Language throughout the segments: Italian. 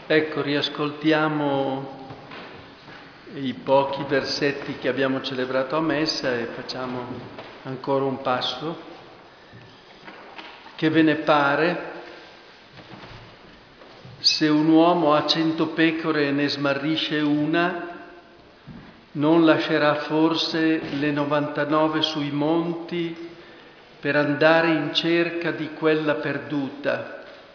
Ecco, riascoltiamo i pochi versetti che abbiamo celebrato a messa e facciamo ancora un passo. Che ve ne pare se un uomo ha 100 pecore e ne smarrisce una, non lascerà forse le 99 sui monti per andare in cerca di quella perduta?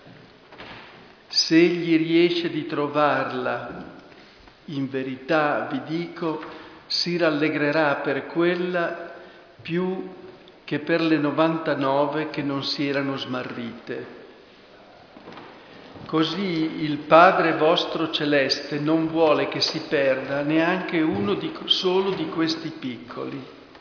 Se egli riesce di trovarla, in verità vi dico, si rallegrerà per quella più che per le 99 che non si erano smarrite. Così il Padre vostro celeste non vuole che si perda neanche uno solo di questi piccoli.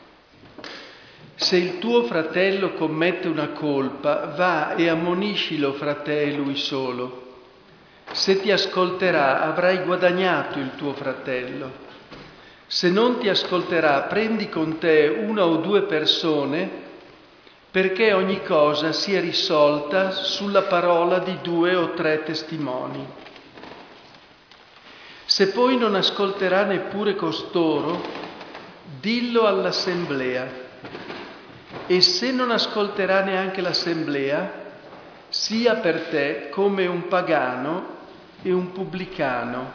Se il tuo fratello commette una colpa, va e ammoniscilo fra te e lui solo. Se ti ascolterà, avrai guadagnato il tuo fratello. Se non ti ascolterà, prendi con te una o due persone, perché ogni cosa sia risolta sulla parola di 2 o 3 testimoni. Se poi non ascolterà neppure costoro, dillo all'assemblea. E se non ascolterà neanche l'assemblea, sia per te come un pagano e un pubblicano.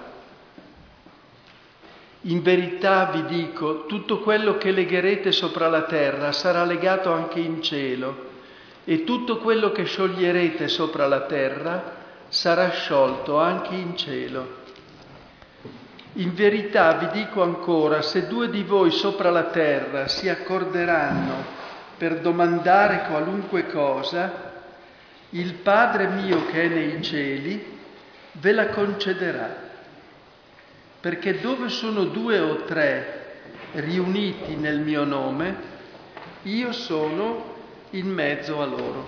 In verità vi dico, tutto quello che legherete sopra la terra sarà legato anche in cielo, e tutto quello che scioglierete sopra la terra sarà sciolto anche in cielo. In verità vi dico ancora, se 2 di voi sopra la terra si accorderanno per domandare qualunque cosa, il Padre mio che è nei cieli ve la concederà. Perché dove sono 2 o 3 riuniti nel mio nome, io sono in mezzo a loro.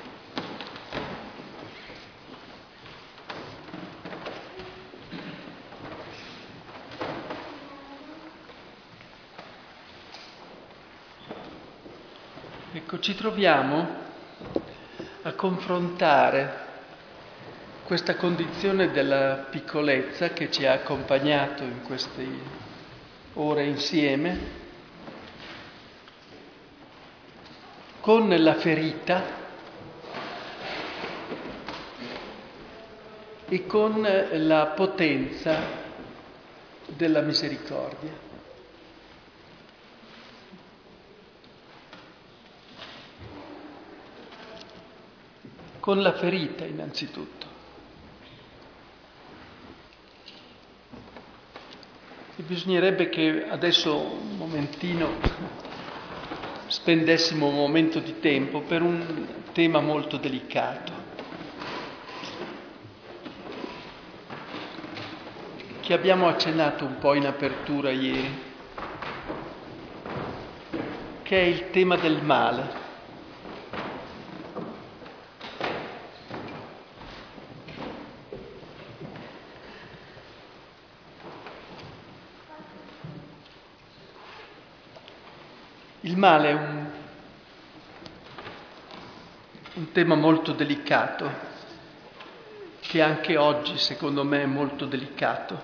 Ecco, ci troviamo a confrontare questa condizione della piccolezza che ci ha accompagnato in queste ore insieme, con la ferita e con la potenza della misericordia. Con la ferita innanzitutto. E bisognerebbe che adesso un momentino spendessimo un momento di tempo per un tema molto delicato, che abbiamo accennato un po' in apertura ieri, che è il tema del male. Il male è un tema molto delicato, che anche oggi secondo me è molto delicato,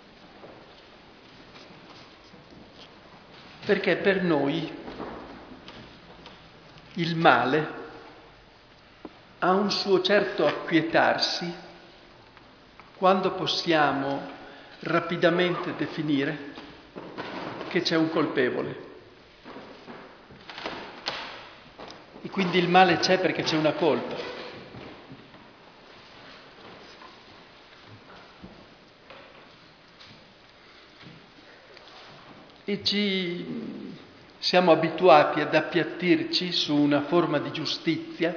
perché per noi il male ha un suo certo acquietarsi quando possiamo rapidamente definire che c'è un colpevole. E quindi il male c'è perché c'è una colpa. E ci siamo abituati ad appiattirci su una forma di giustizia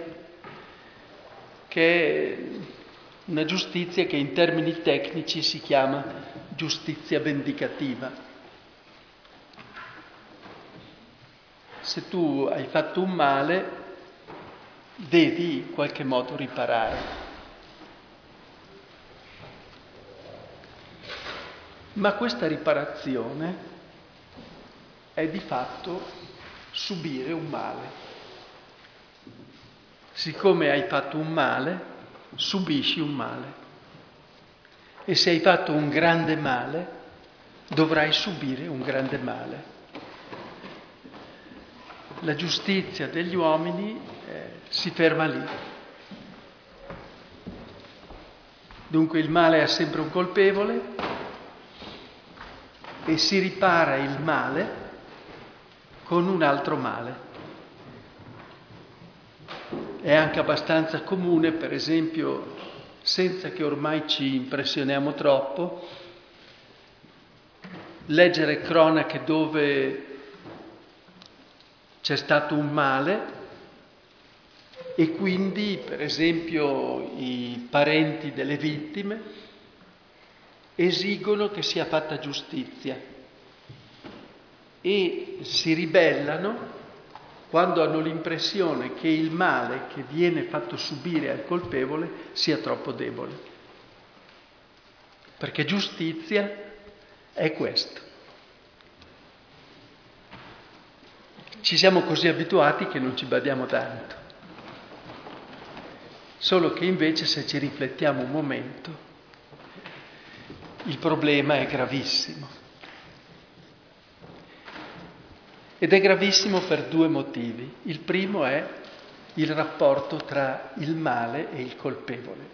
che è una giustizia che in termini tecnici si chiama giustizia vendicativa. Se tu hai fatto un male, devi in qualche modo riparare. Ma questa riparazione è di fatto subire un male. Siccome hai fatto un male, subisci un male. e se hai fatto un grande male, dovrai subire un grande male. La giustizia degli uomini si ferma lì. Dunque il male ha sempre un colpevole e si ripara il male con un altro male. È anche abbastanza comune, per esempio, senza che ormai ci impressioniamo troppo, leggere cronache dove c'è stato un male e quindi, per esempio, i parenti delle vittime esigono che sia fatta giustizia e si ribellano quando hanno l'impressione che il male che viene fatto subire al colpevole sia troppo debole. Perché giustizia è questo. Ci siamo così abituati che non ci badiamo tanto. Solo che invece, se ci riflettiamo un momento, il problema è gravissimo. Ed è gravissimo per due motivi. Il primo è il rapporto tra il male e il colpevole.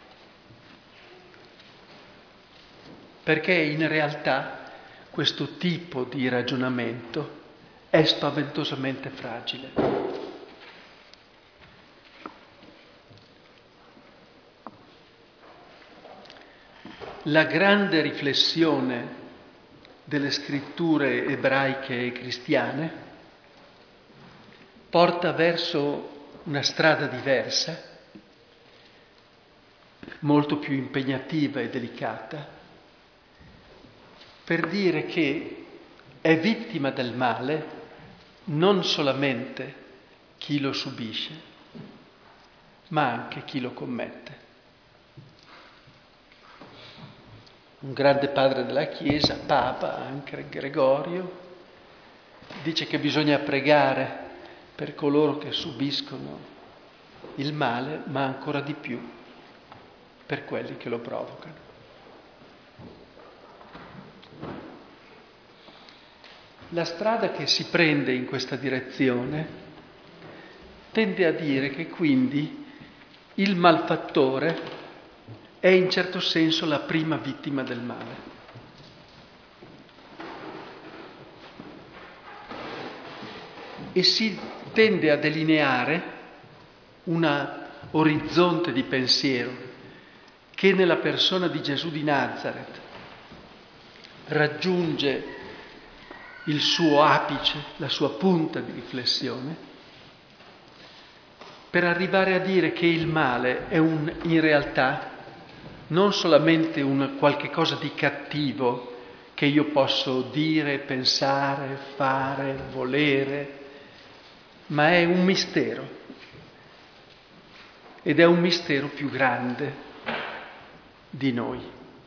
Perché in realtà questo tipo di ragionamento è spaventosamente fragile. La grande riflessione delle scritture ebraiche e cristiane porta verso una strada diversa, molto più impegnativa e delicata, per dire che è vittima del male non solamente chi lo subisce, ma anche chi lo commette. Un grande padre della Chiesa, Papa, anche Gregorio, dice che bisogna pregare per coloro che subiscono il male, ma ancora di più per quelli che lo provocano. La strada che si prende in questa direzione tende a dire che quindi il malfattore è in certo senso la prima vittima del male. E si tende a delineare un orizzonte di pensiero che nella persona di Gesù di Nazareth raggiunge il suo apice, la sua punta di riflessione, per arrivare a dire che il male è in realtà non solamente un qualche cosa di cattivo che io posso dire, pensare, fare, volere, ma è un mistero. Ed è un mistero più grande di noi.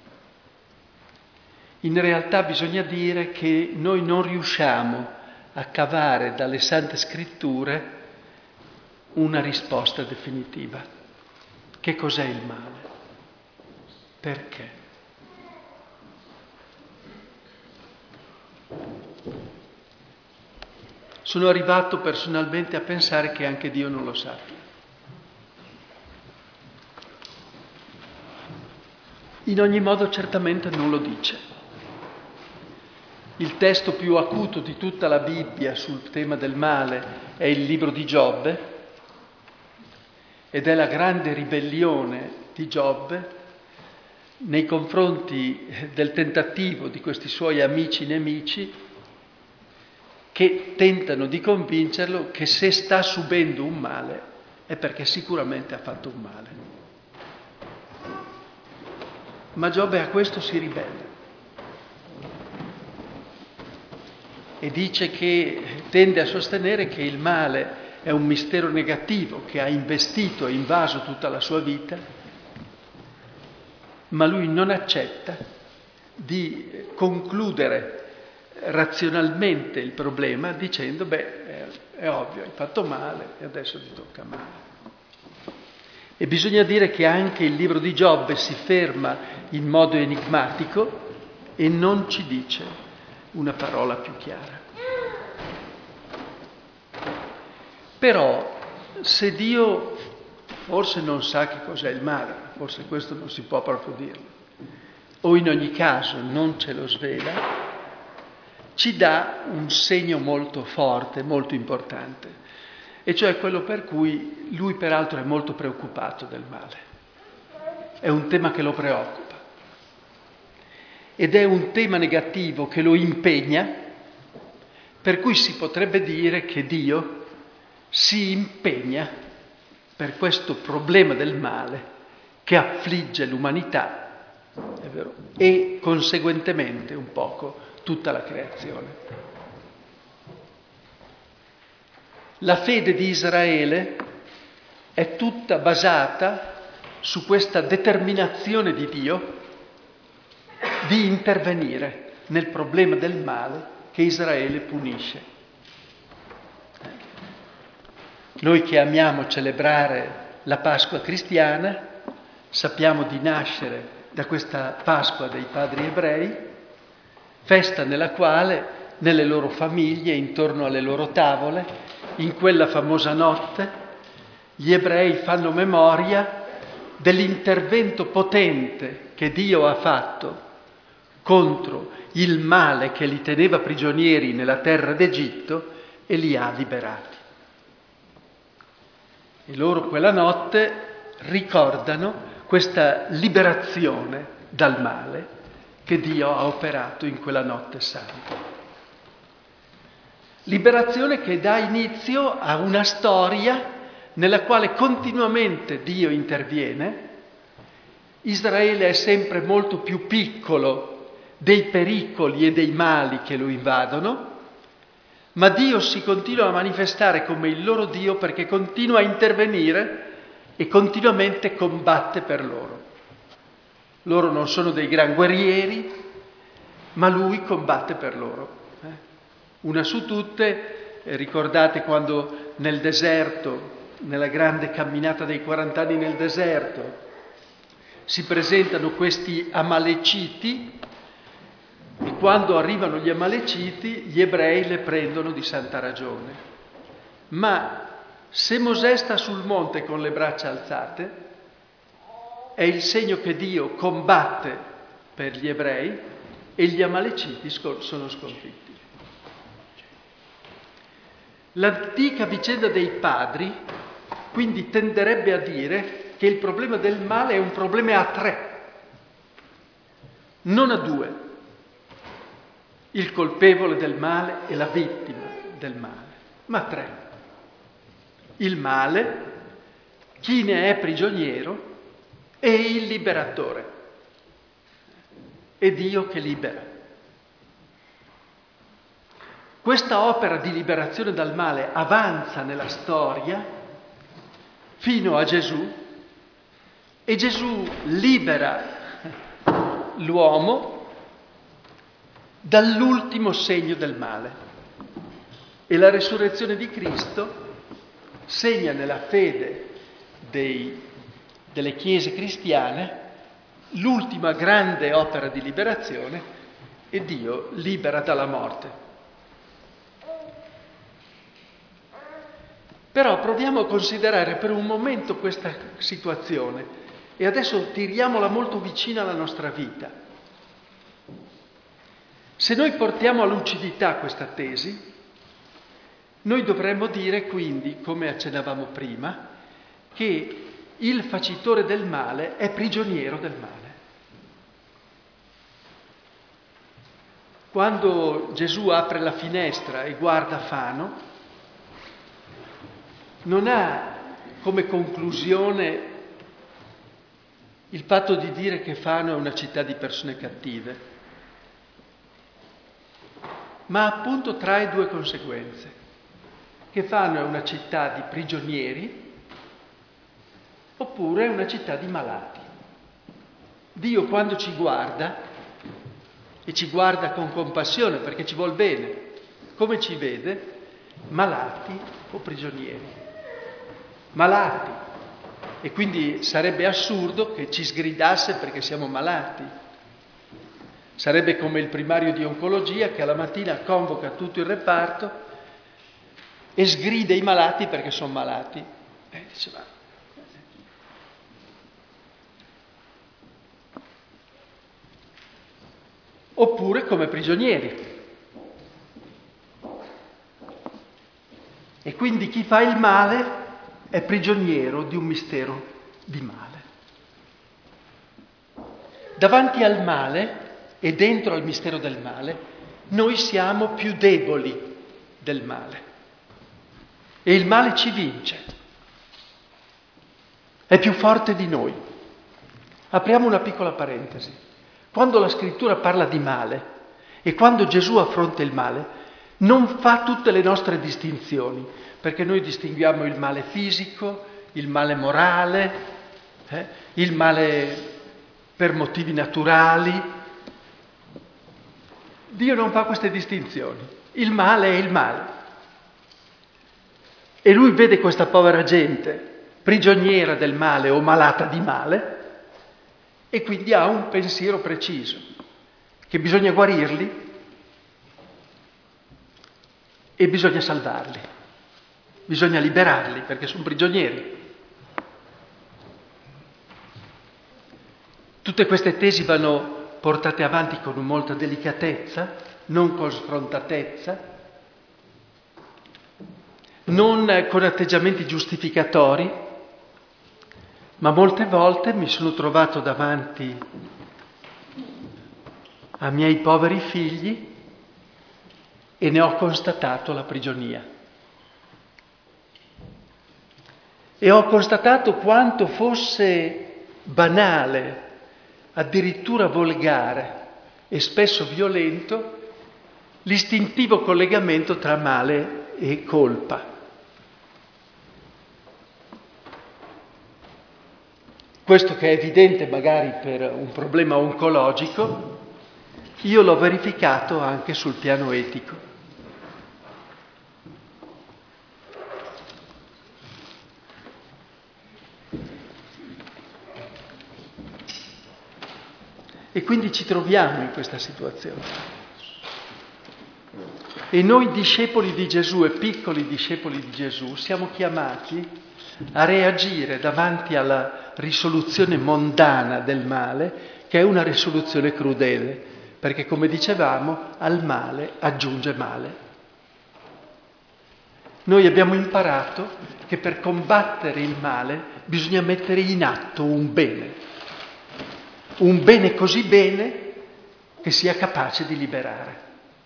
In realtà bisogna dire che noi non riusciamo a cavare dalle Sante Scritture una risposta definitiva. Che cos'è il male? Perché? Sono arrivato personalmente a pensare che anche Dio non lo sappia. In ogni modo certamente non lo dice. Il testo più acuto di tutta la Bibbia sul tema del male è il libro di Giobbe ed è la grande ribellione di Giobbe nei confronti del tentativo di questi suoi amici nemici che tentano di convincerlo che se sta subendo un male è perché sicuramente ha fatto un male. Ma Giobbe a questo si ribella e dice che tende a sostenere che il male è un mistero negativo che ha investito e invaso tutta la sua vita, ma lui non accetta di concludere razionalmente il problema dicendo è ovvio, hai fatto male e adesso ti tocca male. E bisogna dire che anche il libro di Giobbe si ferma in modo enigmatico e non ci dice una parola più chiara. Però, se Dio forse non sa che cos'è il male, forse questo non si può proprio dirlo, o in ogni caso non ce lo svela, ci dà un segno molto forte, molto importante, e cioè quello per cui lui peraltro è molto preoccupato del male. È un tema che lo preoccupa ed è un tema negativo che lo impegna, per cui si potrebbe dire che Dio si impegna per questo problema del male che affligge l'umanità, è vero, e conseguentemente un poco tutta la creazione. La fede di Israele è tutta basata su questa determinazione di Dio di intervenire nel problema del male che Israele punisce. Noi che amiamo celebrare la Pasqua cristiana, sappiamo di nascere da questa Pasqua dei padri ebrei, festa nella quale nelle loro famiglie, intorno alle loro tavole, in quella famosa notte, gli ebrei fanno memoria dell'intervento potente che Dio ha fatto contro il male che li teneva prigionieri nella terra d'Egitto e li ha liberati. E loro quella notte ricordano questa liberazione dal male che Dio ha operato in quella notte santa. Liberazione che dà inizio a una storia nella quale continuamente Dio interviene. Israele è sempre molto più piccolo dei pericoli e dei mali che lo invadono, ma Dio si continua a manifestare come il loro Dio perché continua a intervenire e continuamente combatte per loro. Loro non sono dei gran guerrieri, ma Lui combatte per loro. Una su tutte, ricordate quando nel deserto, nella grande camminata dei 40 anni nel deserto, si presentano questi Amaleciti, e quando arrivano gli Amaleciti, gli ebrei le prendono di santa ragione. Ma se Mosè sta sul monte con le braccia alzate, è il segno che Dio combatte per gli ebrei e gli Amaleciti sono sconfitti. L'antica vicenda dei padri, quindi, tenderebbe a dire che il problema del male è un problema a tre, non a due. Il colpevole del male e la vittima del male, ma tre. Il male, chi ne è prigioniero e il liberatore. È Dio che libera. Questa opera di liberazione dal male avanza nella storia fino a Gesù e Gesù libera l'uomo dall'ultimo segno del male. E la resurrezione di Cristo segna nella fede delle chiese cristiane l'ultima grande opera di liberazione e Dio libera dalla morte. Però proviamo a considerare per un momento questa situazione e adesso tiriamola molto vicina alla nostra vita. Se noi portiamo a lucidità questa tesi, noi dovremmo dire quindi, come accennavamo prima, che il facitore del male è prigioniero del male. Quando Gesù apre la finestra e guarda Fano, non ha come conclusione il fatto di dire che Fano è una città di persone cattive, ma appunto trae due conseguenze: che Fano è una città di prigionieri oppure è una città di malati. Dio quando ci guarda, e ci guarda con compassione perché ci vuol bene, come ci vede? Malati o prigionieri? Malati, E quindi sarebbe assurdo che ci sgridasse perché siamo malati. Sarebbe come il primario di oncologia che alla mattina convoca tutto il reparto e sgrida i malati perché sono malati. Diceva. Oppure come prigionieri. E quindi chi fa il male è prigioniero di un mistero di male. Davanti al male e dentro al mistero del male, noi siamo più deboli del male. E il male ci vince. È più forte di noi. Apriamo una piccola parentesi. Quando la Scrittura parla di male e quando Gesù affronta il male, non fa tutte le nostre distinzioni, perché noi distinguiamo il male fisico, il male morale, il male per motivi naturali. Dio non fa queste distinzioni. Il male è il male. E lui vede questa povera gente prigioniera del male o malata di male e quindi ha un pensiero preciso, che bisogna guarirli e bisogna salvarli, bisogna liberarli perché sono prigionieri. Tutte queste tesi vanno portate avanti con molta delicatezza, non con sfrontatezza, non con atteggiamenti giustificatori, ma molte volte mi sono trovato davanti a miei poveri figli e ne ho constatato la prigionia. E ho constatato quanto fosse banale, addirittura volgare e spesso violento, l'istintivo collegamento tra male e colpa. Questo che è evidente magari per un problema oncologico, io l'ho verificato anche sul piano etico. E quindi ci troviamo in questa situazione. E noi discepoli di Gesù e piccoli discepoli di Gesù siamo chiamati a reagire davanti alla risoluzione mondana del male, che è una risoluzione crudele, perché come dicevamo, al male aggiunge male. Noi abbiamo imparato che per combattere il male bisogna mettere in atto un bene così bene che sia capace di liberare.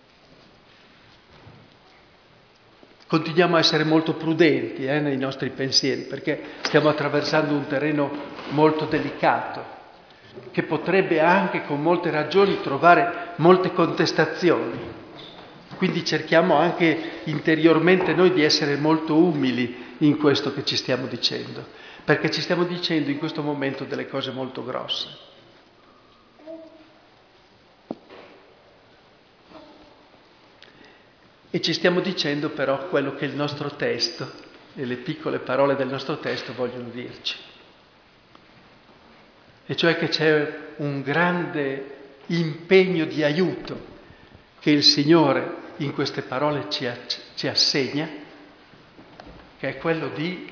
Continuiamo a essere molto prudenti nei nostri pensieri, perché stiamo attraversando un terreno molto delicato, che potrebbe anche con molte ragioni trovare molte contestazioni. Quindi cerchiamo anche interiormente noi di essere molto umili in questo che ci stiamo dicendo, perché ci stiamo dicendo in questo momento delle cose molto grosse. E ci stiamo dicendo però quello che il nostro testo e le piccole parole del nostro testo vogliono dirci. E cioè che c'è un grande impegno di aiuto che il Signore in queste parole ci assegna, che è quello di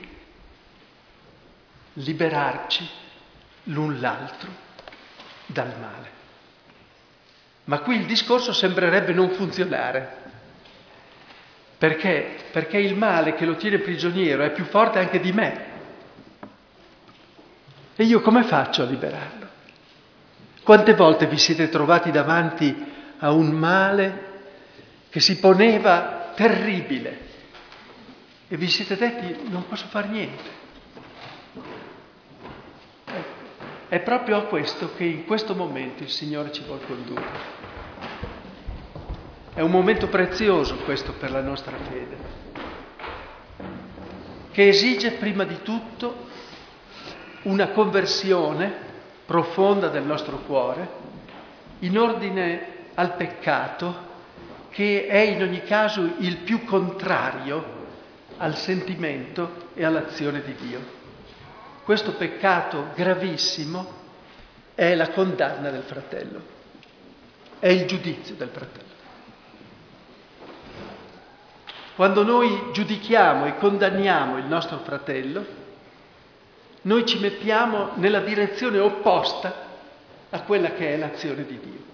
liberarci l'un l'altro dal male. Ma qui il discorso sembrerebbe non funzionare. Perché? Perché il male che lo tiene prigioniero è più forte anche di me. E io come faccio a liberarlo? Quante volte vi siete trovati davanti a un male che si poneva terribile e vi siete detti non posso fare niente? È proprio a questo che in questo momento il Signore ci vuol condurre. È un momento prezioso questo per la nostra fede, che esige prima di tutto una conversione profonda del nostro cuore in ordine al peccato, che è in ogni caso il più contrario al sentimento e all'azione di Dio. questo peccato gravissimo è la condanna del fratello, è il giudizio del fratello. Quando noi giudichiamo e condanniamo il nostro fratello, noi ci mettiamo nella direzione opposta a quella che è l'azione di Dio.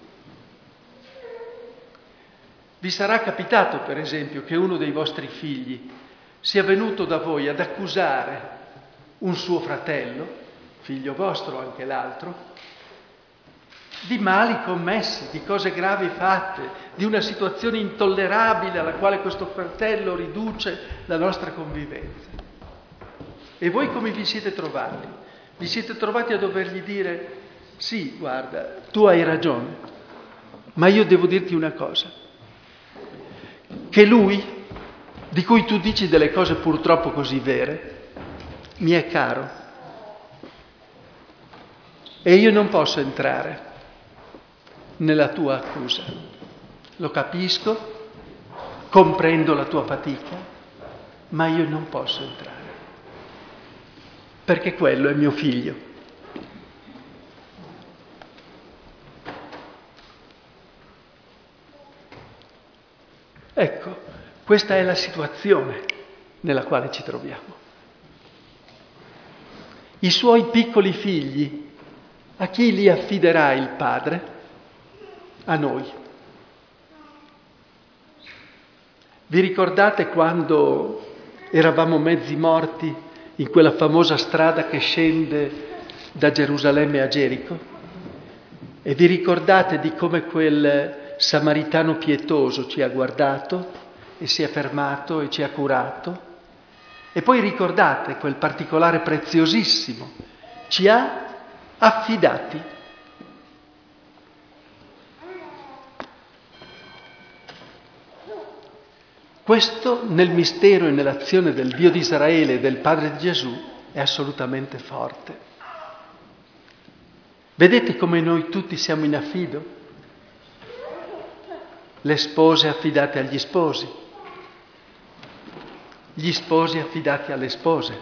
Vi sarà capitato, per esempio, che uno dei vostri figli sia venuto da voi ad accusare un suo fratello, figlio vostro anche l'altro, di mali commessi, di cose gravi fatte, di una situazione intollerabile alla quale questo fratello riduce la nostra convivenza. E voi come vi siete trovati? Vi siete trovati a dovergli dire: sì, guarda, tu hai ragione, ma io devo dirti una cosa, che lui, di cui tu dici delle cose purtroppo così vere, mi è caro e io non posso entrare nella tua accusa. Lo capisco, comprendo la tua fatica, ma io non posso entrare, perché quello è mio figlio. Ecco, questa è la situazione nella quale ci troviamo. I suoi piccoli figli, a chi li affiderà il padre? A noi. Vi ricordate quando eravamo mezzi morti in quella famosa strada che scende da Gerusalemme a Gerico? E vi ricordate di come quel samaritano pietoso ci ha guardato e si è fermato e ci ha curato? E poi ricordate quel particolare preziosissimo, ci ha affidati. Questo nel mistero e nell'azione del Dio di Israele e del Padre di Gesù è assolutamente forte. Vedete come noi tutti siamo in affido? Le spose affidate agli sposi, gli sposi affidati alle spose,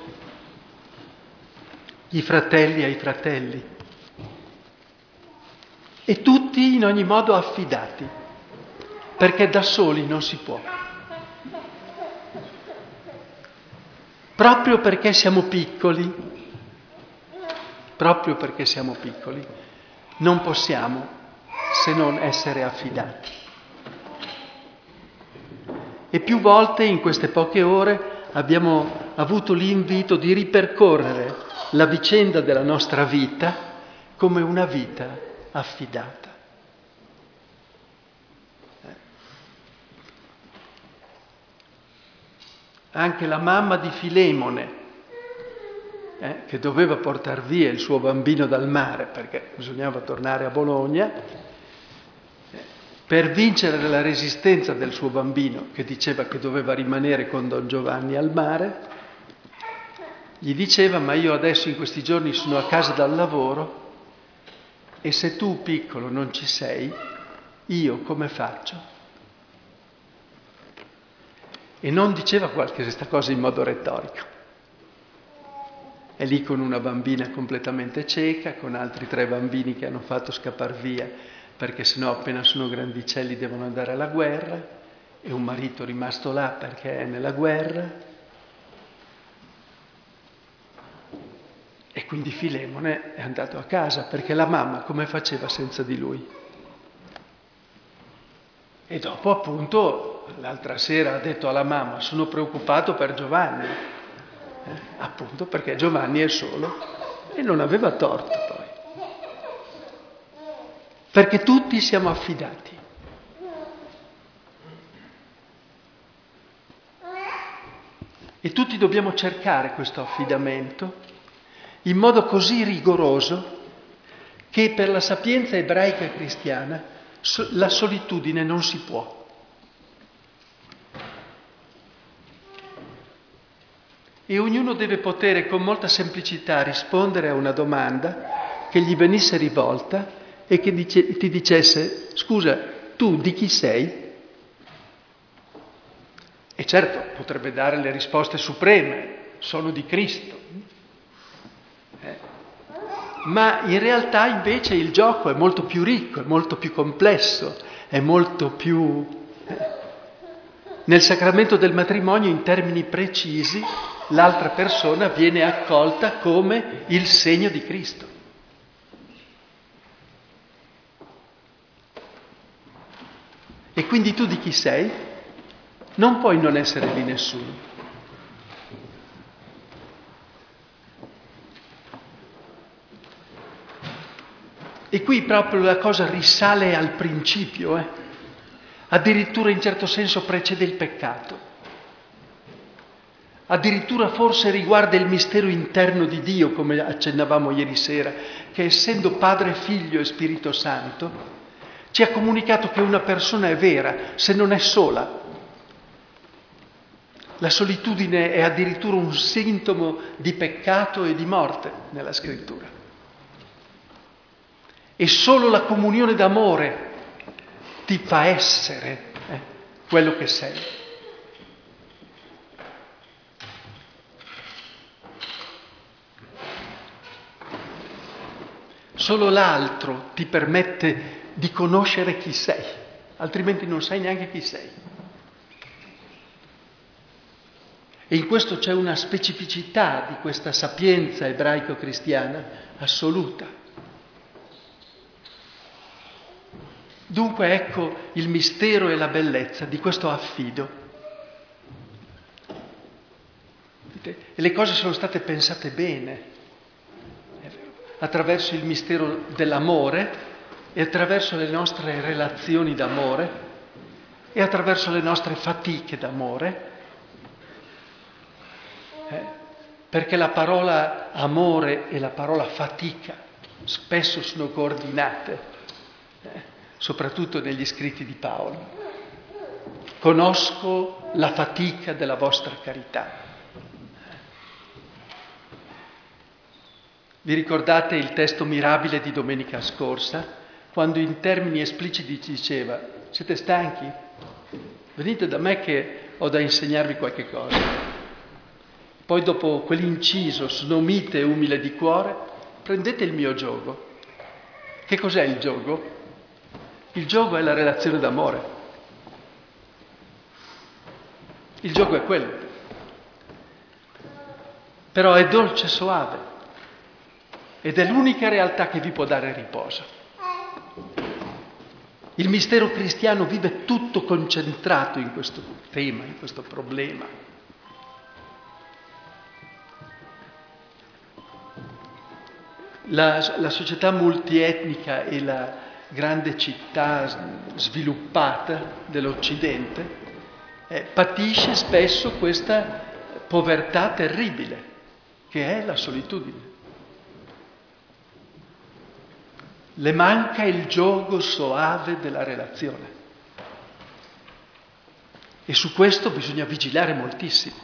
i fratelli ai fratelli, e tutti in ogni modo affidati, perché da soli non si può. Proprio perché siamo piccoli, non possiamo se non essere affidati. E più volte in queste poche ore abbiamo avuto l'invito di ripercorrere la vicenda della nostra vita come una vita affidata. Anche la mamma di Filemone, che doveva portare via il suo bambino dal mare perché bisognava tornare a Bologna, per vincere la resistenza del suo bambino che diceva che doveva rimanere con Don Giovanni al mare, gli diceva: ma io adesso in questi giorni sono a casa dal lavoro e se tu piccolo non ci sei, io come faccio? E non diceva questa cosa in modo retorico. È lì con una bambina completamente cieca, con altri 3 bambini che hanno fatto scappar via perché sennò appena sono grandicelli devono andare alla guerra, e un marito rimasto là perché è nella guerra. E quindi Filemone è andato a casa perché la mamma come faceva senza di lui? E dopo appunto l'altra sera ha detto alla mamma: sono preoccupato per Giovanni, appunto perché Giovanni è solo, e non aveva torto poi, perché tutti siamo affidati. E tutti dobbiamo cercare questo affidamento in modo così rigoroso che per la sapienza ebraica e cristiana la solitudine non si può. E ognuno deve poter con molta semplicità rispondere a una domanda che gli venisse rivolta e che ti dicesse: scusa, tu di chi sei? E certo, potrebbe dare le risposte supreme: sono di Cristo. Ma in realtà invece il gioco è molto più ricco, è molto più complesso, è molto più... Nel sacramento del matrimonio, in termini precisi, l'altra persona viene accolta come il segno di Cristo. E quindi tu di chi sei? Non puoi non essere di nessuno. E qui proprio la cosa risale al principio, Addirittura in certo senso precede il peccato. Addirittura forse riguarda il mistero interno di Dio, come accennavamo ieri sera, che essendo Padre, Figlio e Spirito Santo, ci ha comunicato che una persona è vera se non è sola. La solitudine è addirittura un sintomo di peccato e di morte nella Scrittura. E solo la comunione d'amore ti fa essere quello che sei. Solo l'altro ti permette di conoscere chi sei, altrimenti non sai neanche chi sei. E in questo c'è una specificità di questa sapienza ebraico-cristiana assoluta. Dunque ecco il mistero e la bellezza di questo affido. E le cose sono state pensate bene, attraverso il mistero dell'amore e attraverso le nostre relazioni d'amore e attraverso le nostre fatiche d'amore, perché la parola amore e la parola fatica spesso sono coordinate, soprattutto negli scritti di Paolo. Conosco la fatica della vostra carità. Vi ricordate il testo mirabile di domenica scorsa, quando in termini espliciti diceva: siete stanchi? Venite da me che ho da insegnarvi qualche cosa. Poi dopo quell'inciso, sono mite e umile di cuore, prendete il mio giogo. Che cos'è il giogo? Il giogo è la relazione d'amore. Il giogo è quello. Però è dolce e soave. Ed è l'unica realtà che vi può dare riposo. Il mistero cristiano vive tutto concentrato in questo tema, in questo problema. La società multietnica e la grande città sviluppata dell'Occidente patisce spesso questa povertà terribile, che è la solitudine. Le manca il giogo soave della relazione. E su questo bisogna vigilare moltissimo.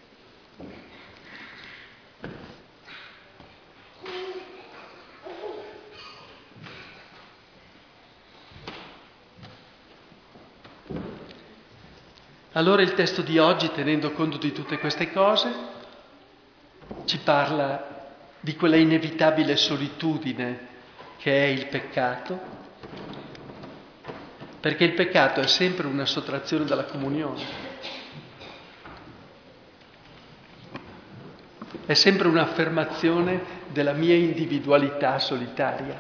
Allora il testo di oggi, tenendo conto di tutte queste cose, ci parla di quella inevitabile solitudine che è il peccato, perché il peccato è sempre una sottrazione dalla comunione, è sempre un'affermazione della mia individualità solitaria,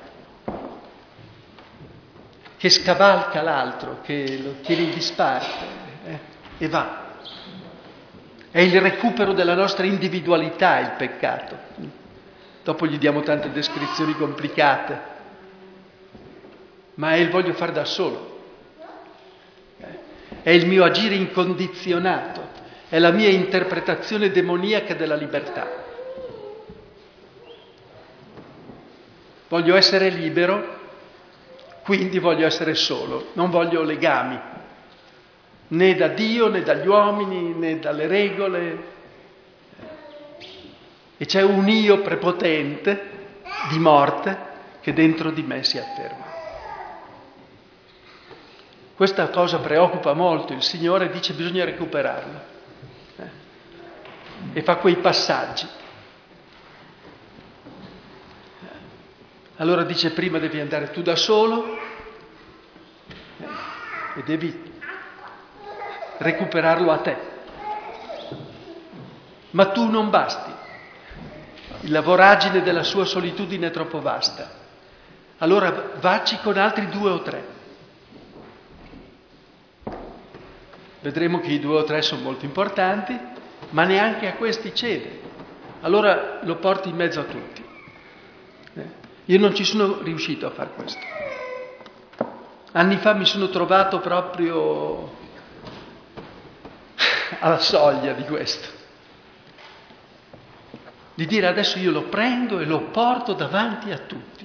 che scavalca l'altro, che lo tiene in disparte e va. È il recupero della nostra individualità il peccato. Dopo gli diamo tante descrizioni complicate, ma è il voglio fare da solo. È il mio agire incondizionato, è la mia interpretazione demoniaca della libertà. Voglio essere libero, quindi voglio essere solo, non voglio legami, né da Dio, né dagli uomini, né dalle regole. E c'è un io prepotente di morte che dentro di me si afferma. Questa cosa preoccupa molto, il Signore dice bisogna recuperarla. E fa quei passaggi. Allora dice: prima devi andare tu da solo e devi recuperarlo a te. Ma tu non basti. La voragine della sua solitudine è troppo vasta. Allora vacci con altri 2 o 3. Vedremo che i 2 o 3 sono molto importanti, ma neanche a questi cede. Allora lo porti in mezzo a tutti. Io non ci sono riuscito a fare questo. Anni fa mi sono trovato proprio alla soglia di questo. Di dire: adesso io lo prendo e lo porto davanti a tutti.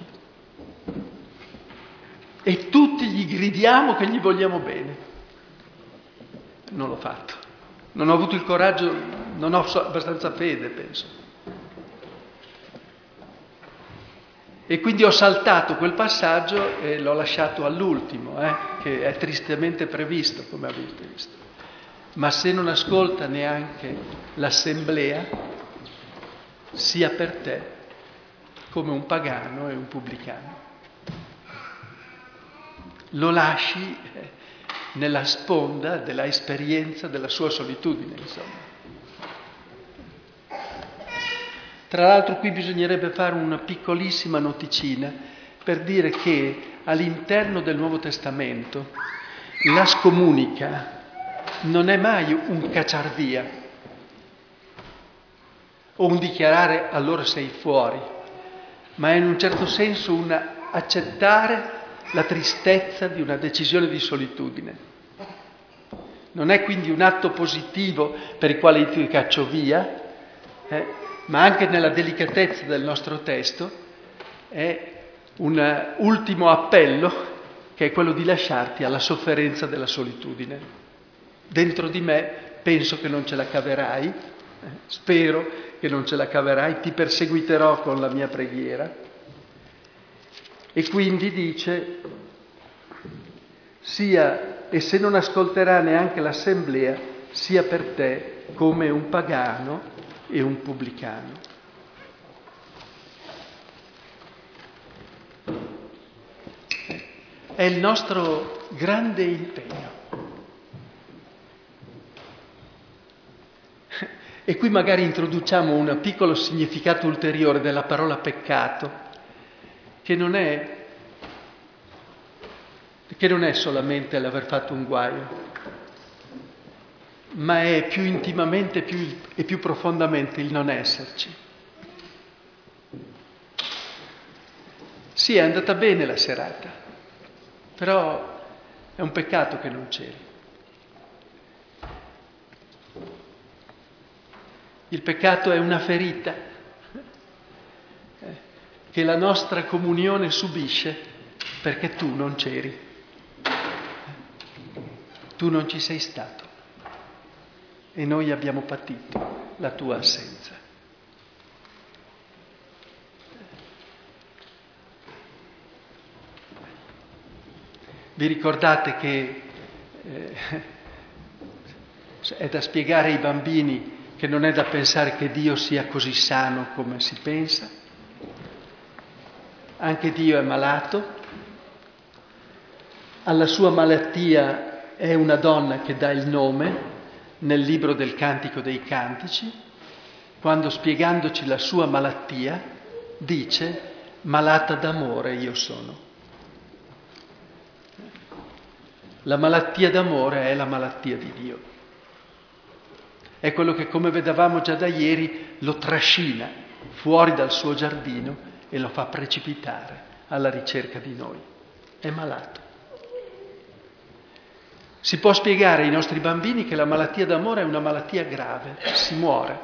E tutti gli gridiamo che gli vogliamo bene. Non l'ho fatto. Non ho avuto il coraggio, non ho abbastanza fede, penso. E quindi ho saltato quel passaggio e l'ho lasciato all'ultimo, che è tristemente previsto, come avete visto. Ma se non ascolta neanche l'assemblea, sia per te come un pagano e un pubblicano. Lo lasci nella sponda della esperienza della sua solitudine, insomma. Tra l'altro qui bisognerebbe fare una piccolissima noticina per dire che all'interno del Nuovo Testamento la scomunica non è mai un cacciar via o un dichiarare allora sei fuori, ma è in un certo senso un accettare la tristezza di una decisione di solitudine. Non è quindi un atto positivo per il quale io ti caccio via, ma anche nella delicatezza del nostro testo è un ultimo appello che è quello di lasciarti alla sofferenza della solitudine. Dentro di me penso che non ce la caverai, spero che non ce la caverai, ti perseguiterò con la mia preghiera. E quindi dice: e se non ascolterà neanche l'assemblea, sia per te come un pagano e un pubblicano. È il nostro grande impegno. E qui magari introduciamo un piccolo significato ulteriore della parola peccato, che non è solamente l'aver fatto un guaio, ma è più intimamente e più profondamente il non esserci. Sì, è andata bene la serata, però è un peccato che non c'eri. Il peccato è una ferita che la nostra comunione subisce perché tu non c'eri. Tu non ci sei stato e noi abbiamo patito la tua assenza. Vi ricordate che è da spiegare ai bambini che non è da pensare che Dio sia così sano come si pensa? Anche Dio è malato. Alla sua malattia è una donna che dà il nome nel libro del Cantico dei Cantici, quando spiegandoci la sua malattia dice: malata d'amore io sono. La malattia d'amore è la malattia di Dio. È quello che, come vedevamo già da ieri, lo trascina fuori dal suo giardino e lo fa precipitare alla ricerca di noi. È malato. Si può spiegare ai nostri bambini che la malattia d'amore è una malattia grave, si muore.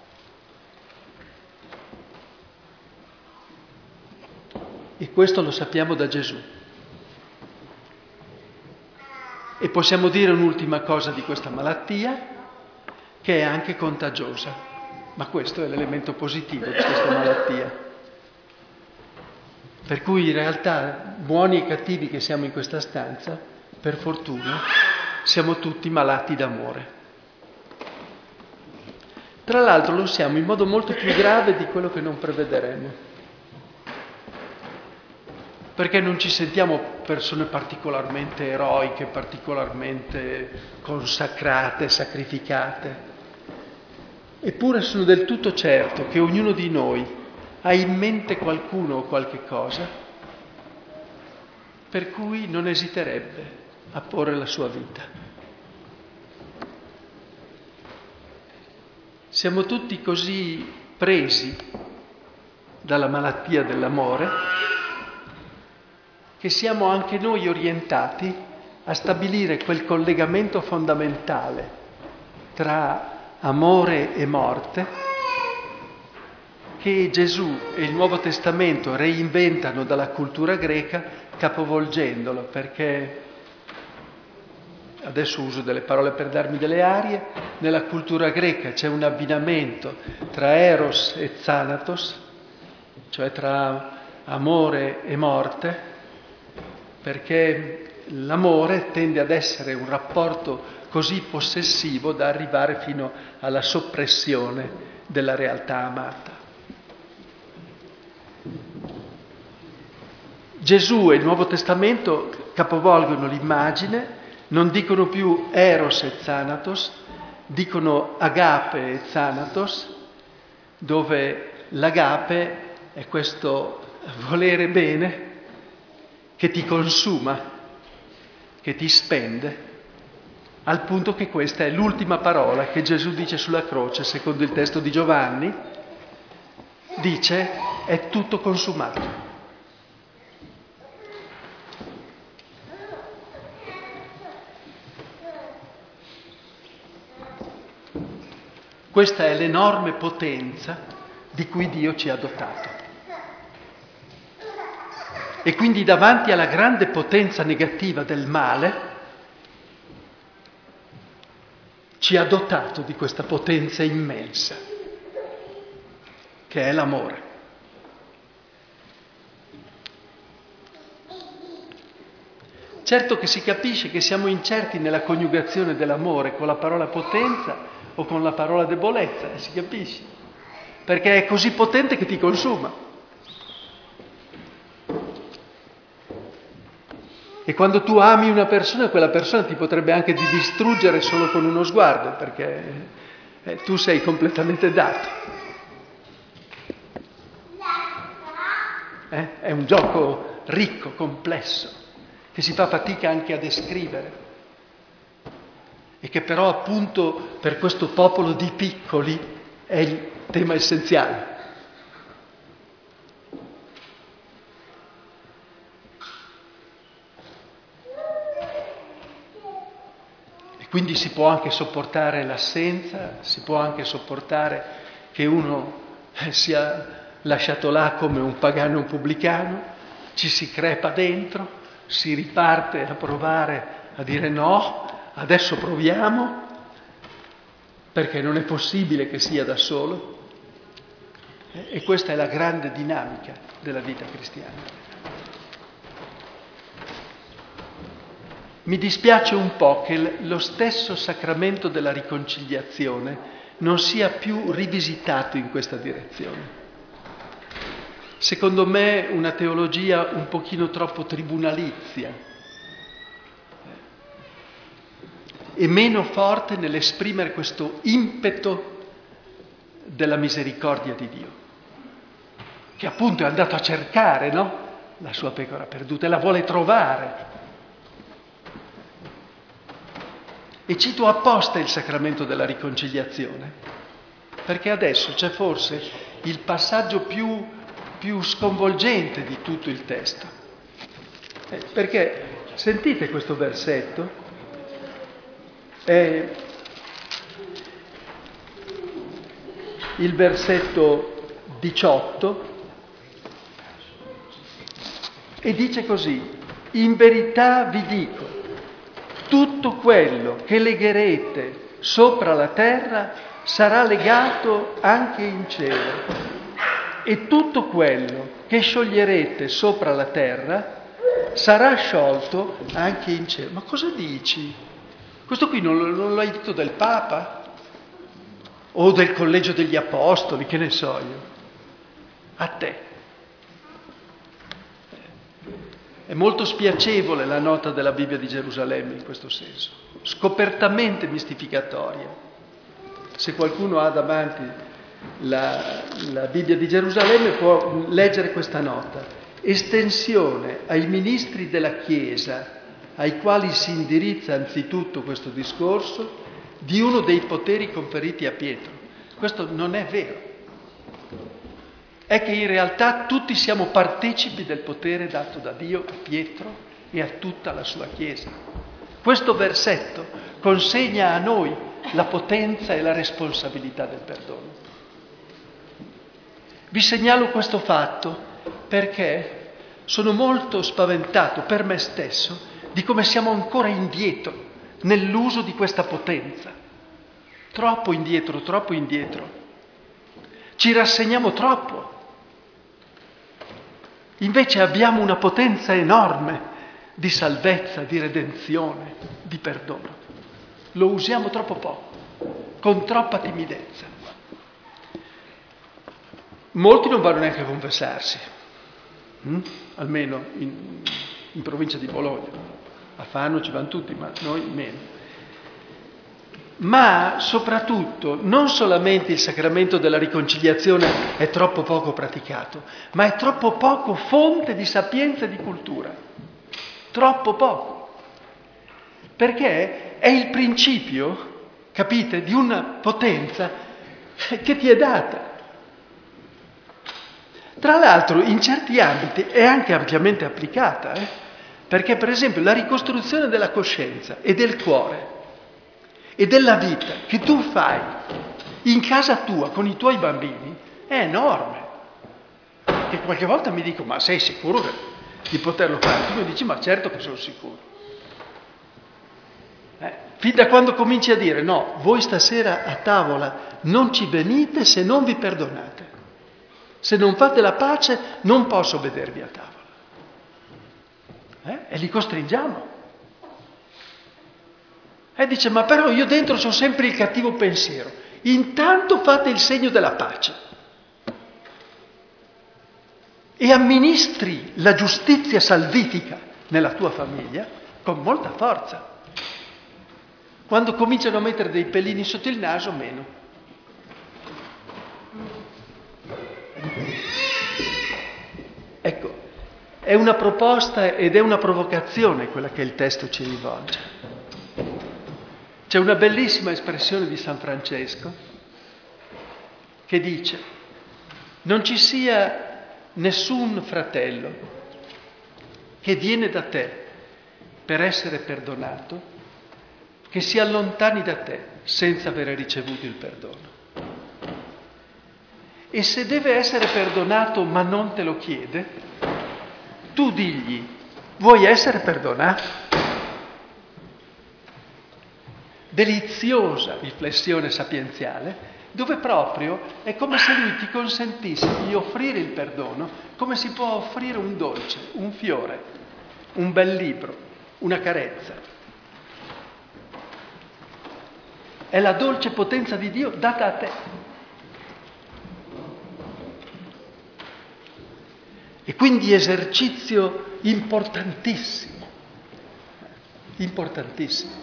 E questo lo sappiamo da Gesù. E possiamo dire un'ultima cosa di questa malattia, che è anche contagiosa. Ma questo è l'elemento positivo di questa malattia. Per cui in realtà, buoni e cattivi che siamo in questa stanza, per fortuna, siamo tutti malati d'amore. Tra l'altro lo siamo in modo molto più grave di quello che non prevederemo. perché non ci sentiamo persone particolarmente eroiche, particolarmente consacrate, sacrificate. Eppure sono del tutto certo che ognuno di noi ha in mente qualcuno o qualche cosa per cui non esiterebbe a porre la sua vita. Siamo tutti così presi dalla malattia dell'amore che siamo anche noi orientati a stabilire quel collegamento fondamentale tra amore e morte che Gesù e il Nuovo Testamento reinventano dalla cultura greca capovolgendolo, perché, adesso uso delle parole per darmi delle arie, nella cultura greca c'è un abbinamento tra Eros e Thanatos, cioè tra amore e morte, perché l'amore tende ad essere un rapporto così possessivo da arrivare fino alla soppressione della realtà amata. Gesù e il Nuovo Testamento capovolgono l'immagine, non dicono più Eros e Thanatos, dicono Agape e Thanatos, dove l'agape è questo volere bene che ti consuma, che ti spende, al punto che questa è l'ultima parola che Gesù dice sulla croce, secondo il testo di Giovanni, dice è tutto consumato. Questa è l'enorme potenza di cui Dio ci ha dotato. E quindi davanti alla grande potenza negativa del male, ci ha dotato di questa potenza immensa, che è l'amore. Certo che si capisce che siamo incerti nella coniugazione dell'amore con la parola potenza o con la parola debolezza, si capisce, perché è così potente che ti consuma. E quando tu ami una persona, quella persona ti potrebbe anche distruggere solo con uno sguardo, perché tu sei completamente dato. È un gioco ricco, complesso, che si fa fatica anche a descrivere e che però appunto per questo popolo di piccoli è il tema essenziale. Quindi si può anche sopportare l'assenza, si può anche sopportare che uno sia lasciato là come un pagano e un pubblicano, ci si crepa dentro, si riparte a provare a dire no, adesso proviamo, perché non è possibile che sia da solo. E questa è la grande dinamica della vita cristiana. Mi dispiace un po' che lo stesso sacramento della riconciliazione non sia più rivisitato in questa direzione. Secondo me una teologia un pochino troppo tribunalizia e meno forte nell'esprimere questo impeto della misericordia di Dio, che appunto è andato a cercare, no? La sua pecora perduta e la vuole trovare. E cito apposta il sacramento della riconciliazione, perché adesso c'è forse il passaggio più sconvolgente di tutto il testo. Perché sentite questo versetto, è il versetto 18, e dice così: in verità vi dico, tutto quello che legherete sopra la terra sarà legato anche in cielo, e tutto quello che scioglierete sopra la terra sarà sciolto anche in cielo. Ma cosa dici? Questo qui non l'hai detto del Papa? O del Collegio degli Apostoli, che ne so io? A te. È molto spiacevole la nota della Bibbia di Gerusalemme in questo senso, scopertamente mistificatoria. Se qualcuno ha davanti la Bibbia di Gerusalemme può leggere questa nota: estensione ai ministri della Chiesa, ai quali si indirizza anzitutto questo discorso, di uno dei poteri conferiti a Pietro. Questo non è vero. È che in realtà tutti siamo partecipi del potere dato da Dio a Pietro e a tutta la sua Chiesa. Questo versetto consegna a noi la potenza e la responsabilità del perdono. Vi segnalo questo fatto perché sono molto spaventato per me stesso di come siamo ancora indietro nell'uso di questa potenza. Troppo indietro, troppo indietro. Ci rassegniamo troppo. Invece abbiamo una potenza enorme di salvezza, di redenzione, di perdono. Lo usiamo troppo poco, con troppa timidezza. Molti non vanno neanche a confessarsi, almeno in provincia di Bologna. A Fano ci vanno tutti, ma noi meno. Ma soprattutto non solamente il sacramento della riconciliazione è troppo poco praticato, ma è troppo poco fonte di sapienza e di cultura. Troppo poco. Perché è il principio, capite, di una potenza che ti è data. Tra l'altro in certi ambiti è anche ampiamente applicata, perché per esempio la ricostruzione della coscienza e del cuore e della vita che tu fai in casa tua con i tuoi bambini è enorme. Che qualche volta mi dico: ma sei sicuro di poterlo fare? Tu mi dici: ma certo che sono sicuro. Fin da quando cominci a dire: no, voi stasera a tavola non ci venite se non vi perdonate, se non fate la pace non posso vedervi a tavola, e li costringiamo. E dice: ma però io dentro ho sempre il cattivo pensiero. Intanto fate il segno della pace e amministri la giustizia salvifica nella tua famiglia con molta forza. Quando cominciano a mettere dei pelini sotto il naso, meno. Ecco, è una proposta ed è una provocazione quella che il testo ci rivolge. C'è una bellissima espressione di San Francesco che dice: non ci sia nessun fratello che viene da te per essere perdonato che si allontani da te senza avere ricevuto il perdono. E se deve essere perdonato ma non te lo chiede, tu digli: vuoi essere perdonato? Deliziosa riflessione sapienziale, dove proprio è come se lui ti consentisse di offrire il perdono come si può offrire un dolce, un fiore, un bel libro, una carezza. È la dolce potenza di Dio data a te. E quindi esercizio importantissimo, importantissimo.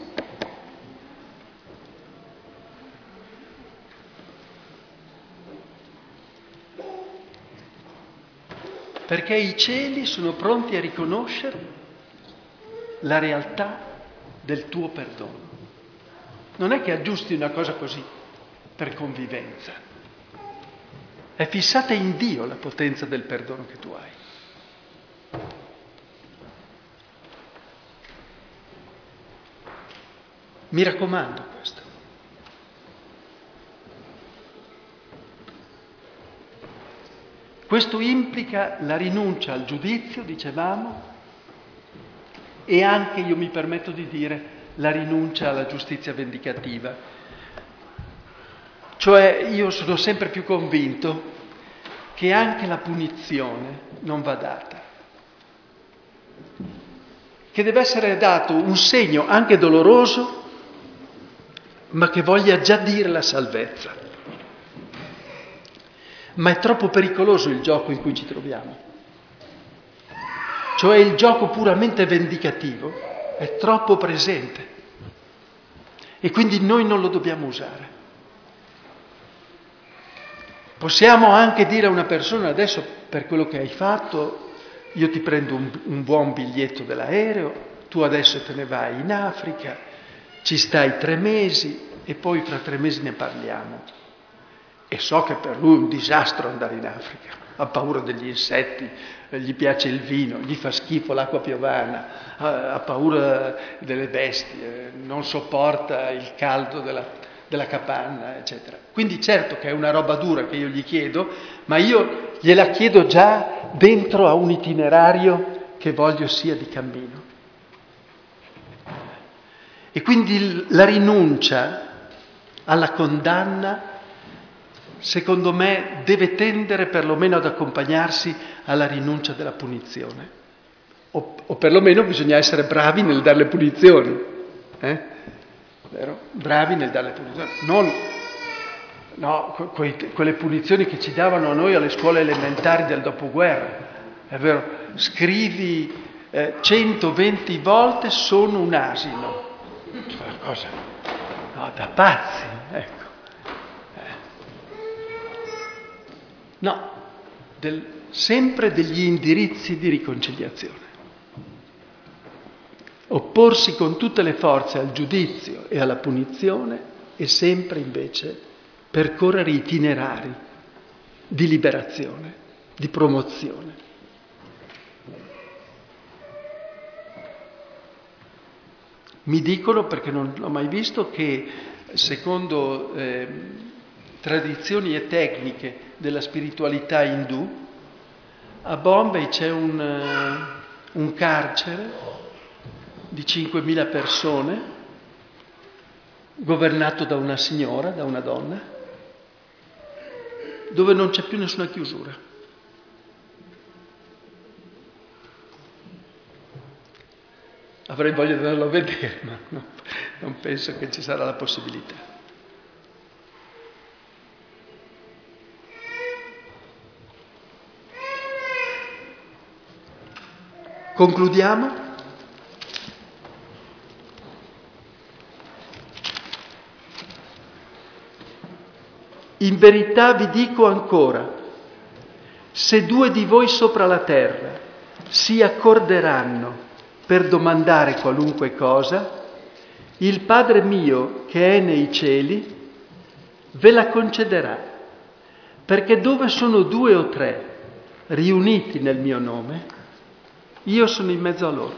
Perché i cieli sono pronti a riconoscere la realtà del tuo perdono. Non è che aggiusti una cosa così per convivenza. È fissata in Dio la potenza del perdono che tu hai. Mi raccomando questo. Questo implica la rinuncia al giudizio, dicevamo, e anche, io mi permetto di dire, la rinuncia alla giustizia vendicativa. Cioè, io sono sempre più convinto che anche la punizione non va data. Che deve essere dato un segno anche doloroso, ma che voglia già dire la salvezza. Ma è troppo pericoloso il gioco in cui ci troviamo. cioè il gioco puramente vendicativo, è troppo presente e quindi noi non lo dobbiamo usare. Possiamo anche dire a una persona: adesso per quello che hai fatto io ti prendo un buon biglietto dell'aereo, tu adesso te ne vai in Africa, ci stai 3 mesi e poi fra 3 mesi ne parliamo. E so che per lui è un disastro andare in Africa, ha paura degli insetti, gli piace il vino, gli fa schifo l'acqua piovana, ha paura delle bestie, non sopporta il caldo della capanna, eccetera. Quindi certo che è una roba dura che io gli chiedo, ma io gliela chiedo già dentro a un itinerario che voglio sia di cammino. E quindi la rinuncia alla condanna, secondo me, deve tendere perlomeno ad accompagnarsi alla rinuncia della punizione. O perlomeno bisogna essere bravi nel dare le punizioni. Vero? Bravi nel dare le punizioni. Non quelle punizioni che ci davano a noi alle scuole elementari del dopoguerra. È vero? Scrivi 120 volte sono un asino. Cioè, cosa? No, da pazzi, ecco. No, sempre degli indirizzi di riconciliazione. Opporsi con tutte le forze al giudizio e alla punizione e sempre invece percorrere itinerari di liberazione, di promozione. Mi dicono, perché non l'ho mai visto, che secondo tradizioni e tecniche della spiritualità indù, a Bombay c'è un carcere di 5.000 persone, governato da una signora, da una donna, dove non c'è più nessuna chiusura. Avrei voglia di andarlo a vedere, ma non penso che ci sarà la possibilità. Concludiamo? In verità vi dico ancora, se 2 di voi sopra la terra si accorderanno per domandare qualunque cosa, il Padre mio che è nei cieli ve la concederà, perché dove sono 2 o 3 riuniti nel mio nome, io sono in mezzo a loro.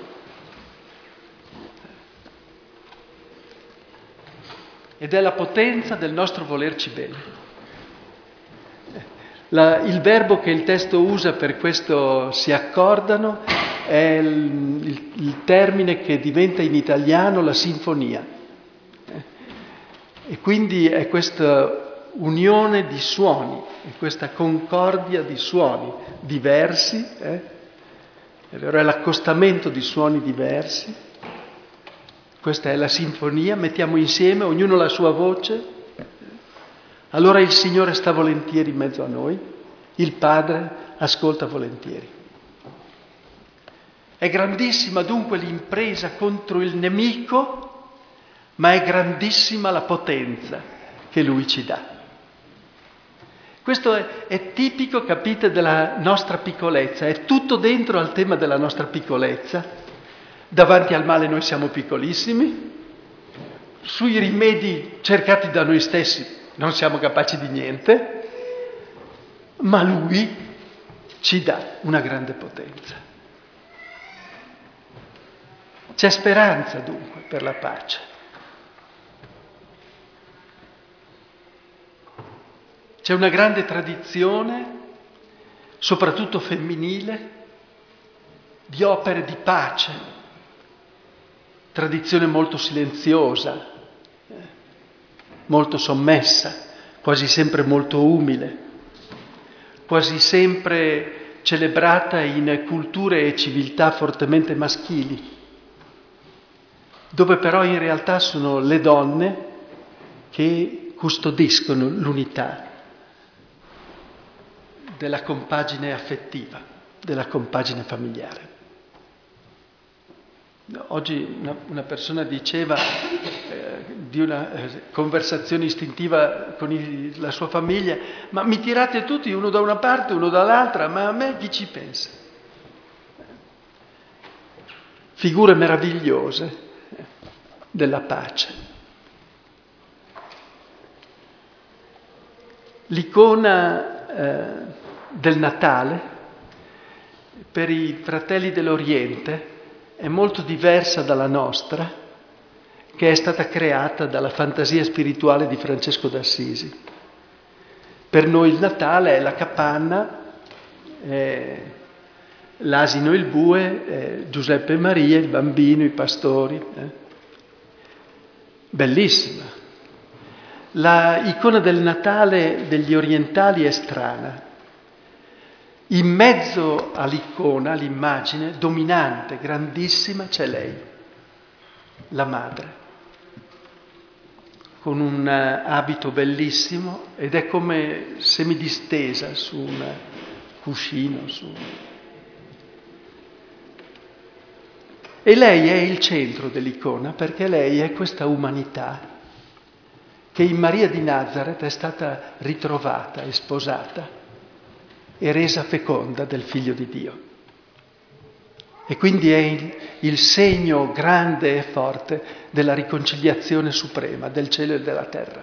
Ed è la potenza del nostro volerci bene. Il verbo che il testo usa per questo si accordano è il termine che diventa in italiano la sinfonia. E quindi è questa unione di suoni, è questa concordia di suoni diversi, è vero, è l'accostamento di suoni diversi. Questa è la sinfonia, mettiamo insieme, ognuno la sua voce. Allora il Signore sta volentieri in mezzo a noi, il Padre ascolta volentieri. È grandissima dunque l'impresa contro il nemico, ma è grandissima la potenza che Lui ci dà. Questo è tipico, capite, della nostra piccolezza, è tutto dentro al tema della nostra piccolezza. Davanti al male noi siamo piccolissimi, sui rimedi cercati da noi stessi non siamo capaci di niente, ma Lui ci dà una grande potenza. C'è speranza dunque per la pace. C'è una grande tradizione, soprattutto femminile, di opere di pace, tradizione molto silenziosa, molto sommessa, quasi sempre molto umile, quasi sempre celebrata in culture e civiltà fortemente maschili, dove però in realtà sono le donne che custodiscono l'unità della compagine affettiva, della compagine familiare. Oggi una persona diceva di una conversazione istintiva con la sua famiglia: ma mi tirate tutti uno da una parte, uno dall'altra, ma a me chi ci pensa? Figure meravigliose della pace. L'icona del Natale per i fratelli dell'Oriente è molto diversa dalla nostra, che è stata creata dalla fantasia spirituale di Francesco d'Assisi. Per noi il Natale è la capanna, l'asino e il bue, Giuseppe e Maria, il bambino, i pastori. Bellissima. La icona del Natale degli orientali è strana. In mezzo all'icona, all'immagine dominante, grandissima, c'è lei, la madre, con un abito bellissimo ed è come semidistesa su un cuscino. E lei è il centro dell'icona perché lei è questa umanità che in Maria di Nazareth è stata ritrovata e sposata e resa feconda del Figlio di Dio. E quindi è il segno grande e forte della riconciliazione suprema del cielo e della terra.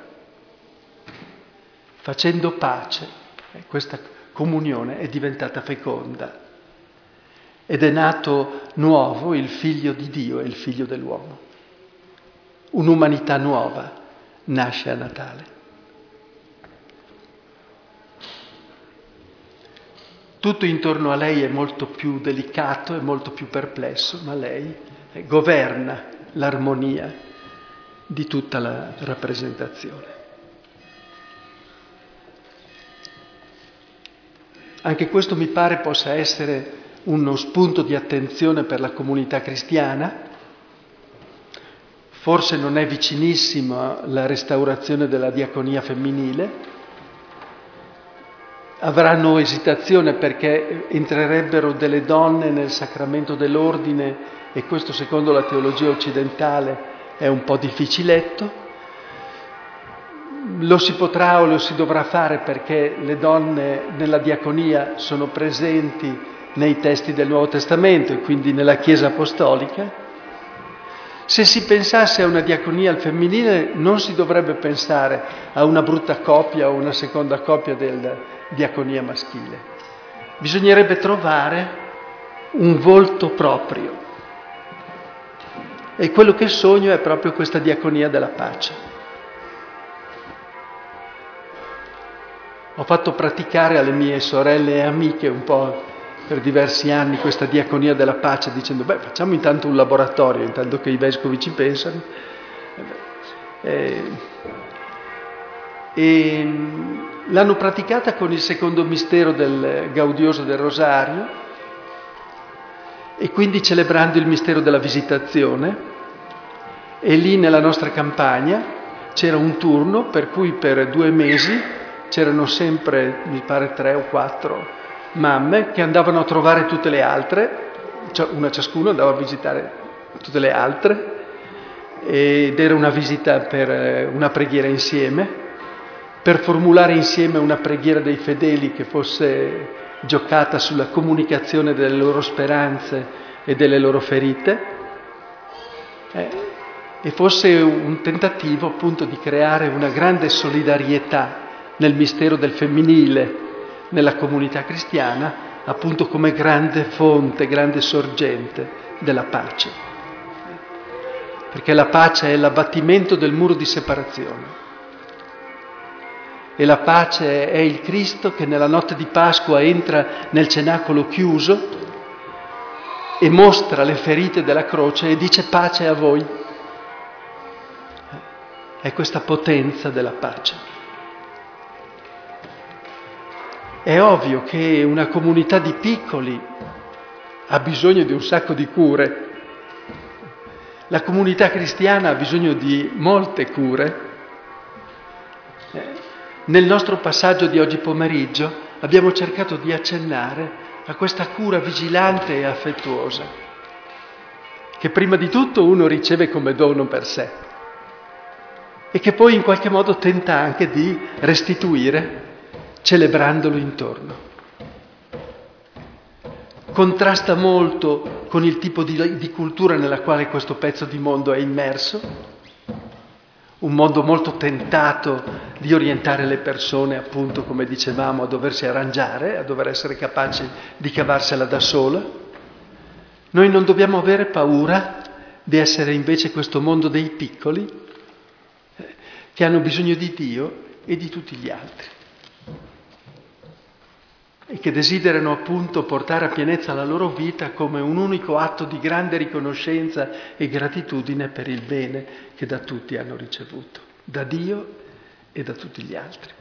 Facendo pace, questa comunione è diventata feconda ed è nato nuovo il Figlio di Dio e il Figlio dell'uomo. Un'umanità nuova nasce a Natale. Tutto intorno a lei è molto più delicato e molto più perplesso, ma lei governa l'armonia di tutta la rappresentazione. Anche questo mi pare possa essere uno spunto di attenzione per la comunità cristiana. Forse non è vicinissima la restaurazione della diaconia femminile. Avranno esitazione perché entrerebbero delle donne nel sacramento dell'ordine e questo, secondo la teologia occidentale, è un po' difficiletto. Lo si potrà o lo si dovrà fare perché le donne nella diaconia sono presenti nei testi del Nuovo Testamento e quindi nella Chiesa apostolica. Se si pensasse a una diaconia al femminile non si dovrebbe pensare a una brutta coppia o una seconda coppia della diaconia maschile. Bisognerebbe trovare un volto proprio. E quello che sogno è proprio questa diaconia della pace. Ho fatto praticare alle mie sorelle e amiche un po' per diversi anni questa diaconia della pace, dicendo facciamo intanto un laboratorio, intanto che i vescovi ci pensano. E l'hanno praticata con il secondo mistero del gaudioso del Rosario e quindi celebrando il mistero della Visitazione. E lì nella nostra campagna c'era un turno per cui per 2 mesi c'erano sempre, mi pare 3 o 4 mamme che andavano a trovare tutte le altre, cioè una ciascuna andava a visitare tutte le altre ed era una visita per una preghiera insieme, per formulare insieme una preghiera dei fedeli che fosse giocata sulla comunicazione delle loro speranze e delle loro ferite e fosse un tentativo appunto di creare una grande solidarietà nel mistero del femminile nella comunità cristiana, appunto come grande fonte, grande sorgente della pace. Perché la pace è l'abbattimento del muro di separazione. E la pace è il Cristo che nella notte di Pasqua entra nel cenacolo chiuso e mostra le ferite della croce e dice pace a voi. È questa potenza della pace. È ovvio che una comunità di piccoli ha bisogno di un sacco di cure. La comunità cristiana ha bisogno di molte cure. Nel nostro passaggio di oggi pomeriggio abbiamo cercato di accennare a questa cura vigilante e affettuosa. che prima di tutto uno riceve come dono per sé e che poi in qualche modo tenta anche di restituire celebrandolo intorno. Contrasta molto con il tipo di cultura nella quale questo pezzo di mondo è immerso, un mondo molto tentato di orientare le persone, appunto, come dicevamo, a doversi arrangiare, a dover essere capaci di cavarsela da sola. Noi non dobbiamo avere paura di essere invece questo mondo dei piccoli che hanno bisogno di Dio e di tutti gli altri e che desiderano appunto portare a pienezza la loro vita come un unico atto di grande riconoscenza e gratitudine per il bene che da tutti hanno ricevuto, da Dio e da tutti gli altri.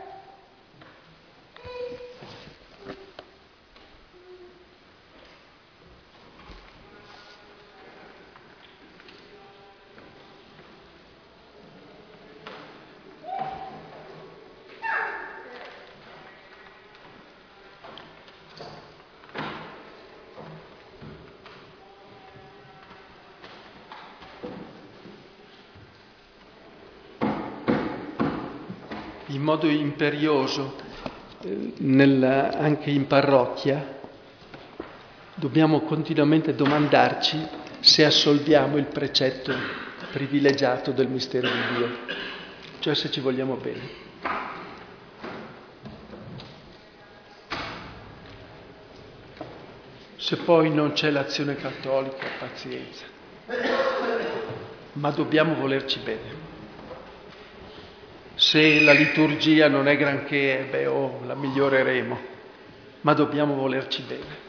In modo imperioso, anche in parrocchia, dobbiamo continuamente domandarci se assolviamo il precetto privilegiato del mistero di Dio, cioè se ci vogliamo bene. Se poi non c'è l'azione cattolica, pazienza, ma dobbiamo volerci bene. Se la liturgia non è granché, la miglioreremo, ma dobbiamo volerci bene.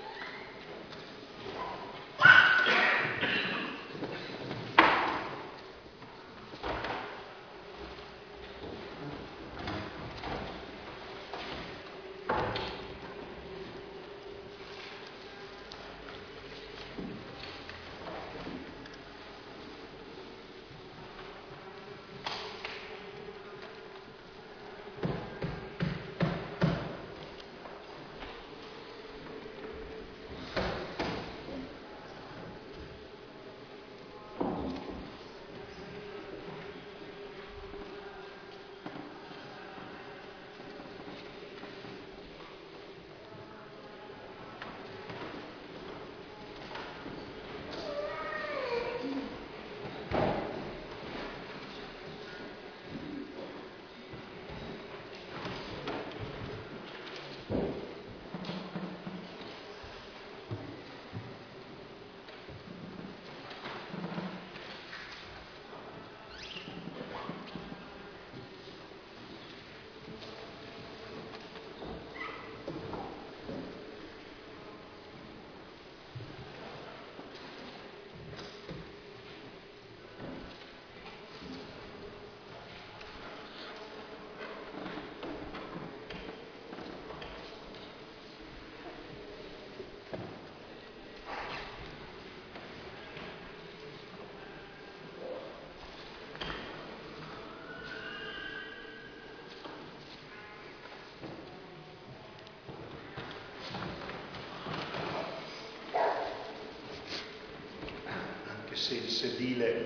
Se il sedile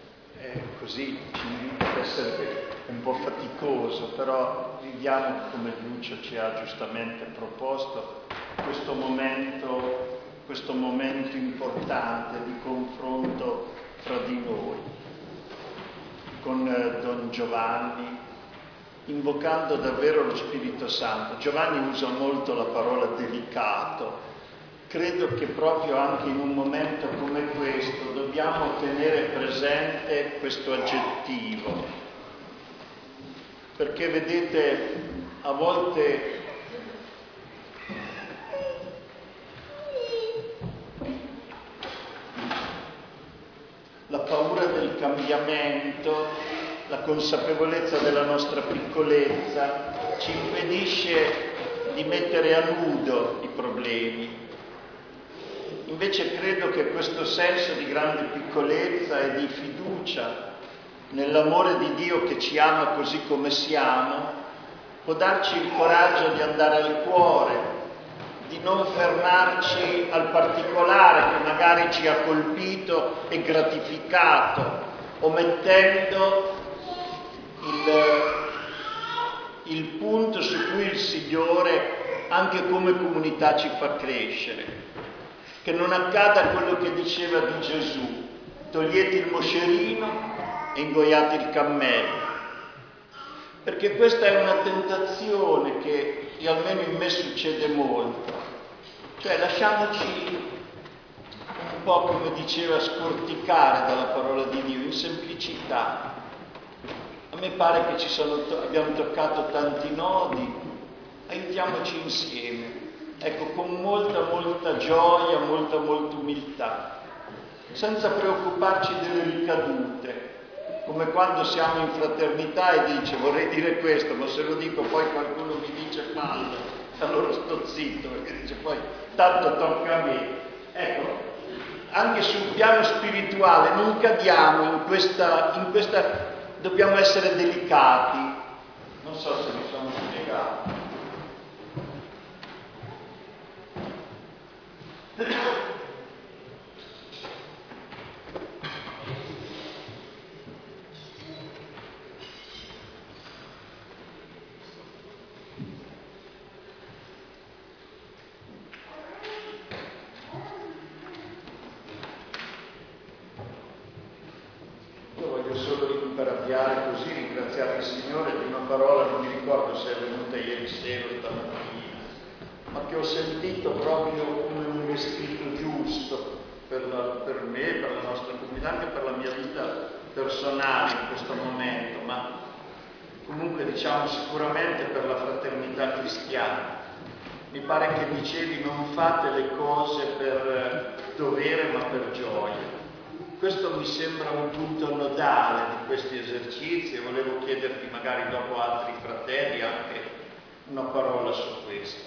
è così, ci invita ad essere un po' faticoso, però viviamo, come Lucio ci ha giustamente proposto, questo momento importante di confronto fra di noi, con Don Giovanni, invocando davvero lo Spirito Santo. Giovanni usa molto la parola delicato. Credo che proprio anche in un momento come questo dobbiamo tenere presente questo aggettivo, perché vedete, a volte la paura del cambiamento, la consapevolezza della nostra piccolezza ci impedisce di mettere a nudo i problemi. Invece credo che questo senso di grande piccolezza e di fiducia nell'amore di Dio che ci ama così come siamo può darci il coraggio di andare al cuore di non fermarci al particolare che magari ci ha colpito e gratificato, omettendo il punto su cui il Signore anche come comunità ci fa crescere. Che non accada quello che diceva di Gesù: togliete il moscerino e ingoiate il cammello. Perché questa è una tentazione che almeno in me succede molto. Cioè lasciamoci un po', come diceva, scorticare dalla parola di Dio, in semplicità. A me pare che abbiamo toccato tanti nodi, aiutiamoci insieme. Ecco, con molta gioia, molta umiltà, senza preoccuparci delle ricadute, come quando siamo in fraternità e dice vorrei dire questo, ma se lo dico poi qualcuno mi dice fallo, allora sto zitto, perché dice poi tanto tocca a me. Ecco, anche sul piano spirituale non cadiamo in questa, dobbiamo essere delicati. Non so se mi sono spiegato. Io voglio solo per avviare così ringraziare il Signore di una parola, non mi ricordo se è venuta ieri sera o stamattina, ma che ho sentito proprio come un vestito giusto per me, per la nostra comunità, anche per la mia vita personale in questo momento, ma comunque diciamo sicuramente per la fraternità cristiana. Mi pare che dicevi non fate le cose per dovere ma per gioia. Questo mi sembra un punto nodale di questi esercizi e volevo chiederti magari dopo altri fratelli anche una parola su questo.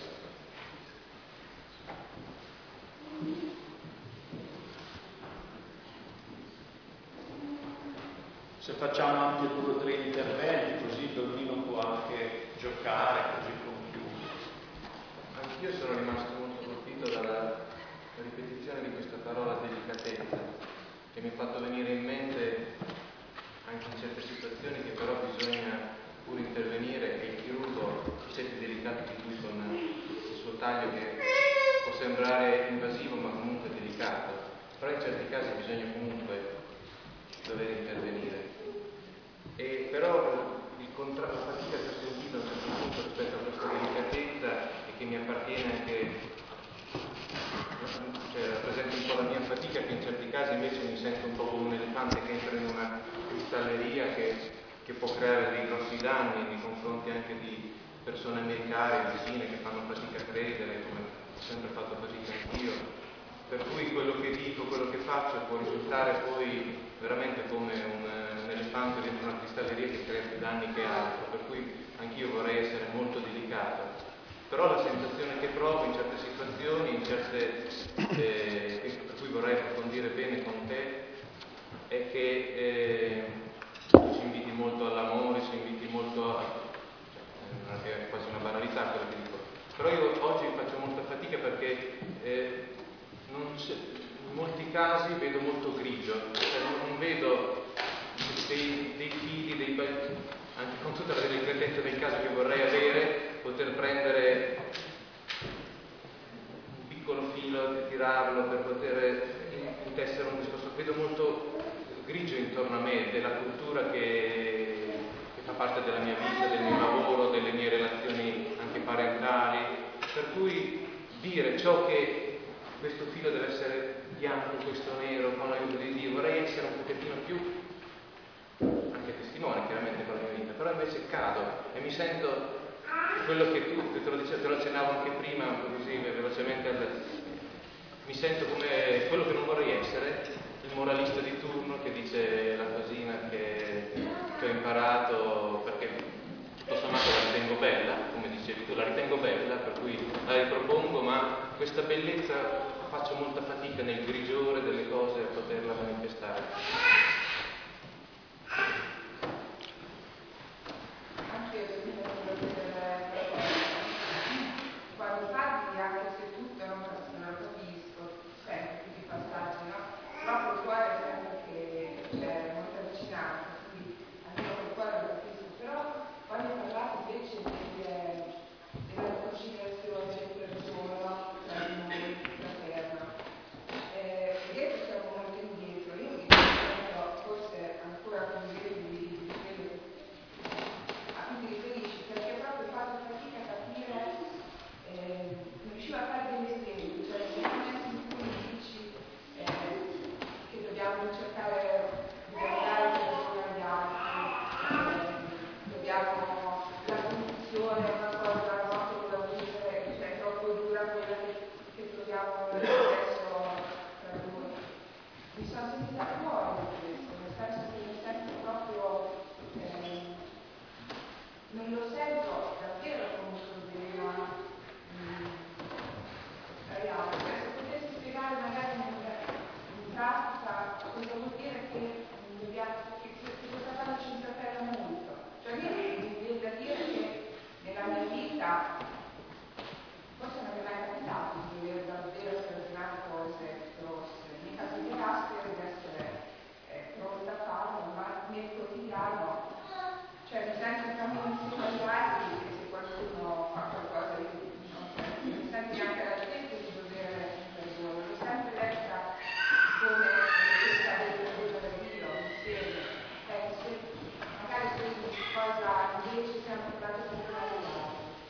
Se facciamo anche 2 o 3 interventi, così il bambino può anche giocare, così conclude. Anch'io sono rimasto molto colpito dalla ripetizione di questa parola delicatezza, che mi ha fatto venire in mente anche in certe situazioni che però bisogna pure intervenire e il chirurgo i seti delicati di cui con il suo taglio che può sembrare invasivo ma comunque delicato, però in certi casi bisogna comunque dover intervenire. E però la fatica che ho sentito a un certo punto rispetto a questa delicatezza e che mi appartiene anche, cioè rappresenta un po' la mia fatica, che in certi casi invece mi sento un po' come un elefante che entra in una cristalleria che può creare dei grossi danni nei confronti anche di persone a me care, vicine, che fanno fatica a credere, come ho sempre fatto fatica anch'io. Per cui quello che dico, quello che faccio può risultare poi veramente come un elefante dentro una cristalleria che crea più danni che altro, per cui anch'io vorrei essere molto delicato. Però la sensazione che provo in certe situazioni, per cui vorrei approfondire bene con te, è che ci inviti molto all'amore, ci inviti molto è quasi una banalità quello che dico. Però io oggi faccio molta fatica perché in molti casi vedo molto grigio, cioè non vedo dei fili, anche con tutta la delicatezza del caso che vorrei avere, poter prendere un piccolo filo e tirarlo per poter intessere un discorso. Vedo molto grigio intorno a me, della cultura che fa parte della mia vita, del mio lavoro, delle mie relazioni anche parentali, per cui dire ciò che questo filo deve essere bianco, questo nero, con l'aiuto di Dio, vorrei essere un pochettino più anche testimone chiaramente con la mia vita, però invece cado e mi sento quello che tu, te lo accennavo anche prima, così velocemente, mi sento come quello che non vorrei essere, il moralista di turno che dice la cosina che ho imparato perché tutto sommato la ritengo bella, come dicevi tu, la ritengo bella, per cui la ripropongo, ma questa bellezza faccio molta fatica nel grigiore delle cose a poterla manifestare. Anche io quando parli, anche se Cioè, nel senso, siamo insinuati che se qualcuno fa qualcosa di mi senti anche la stessa di dover perdono, l'ho sempre letta come necessità del perdono da Dio, insieme. Se magari questa cosa invece siamo stati perdonati.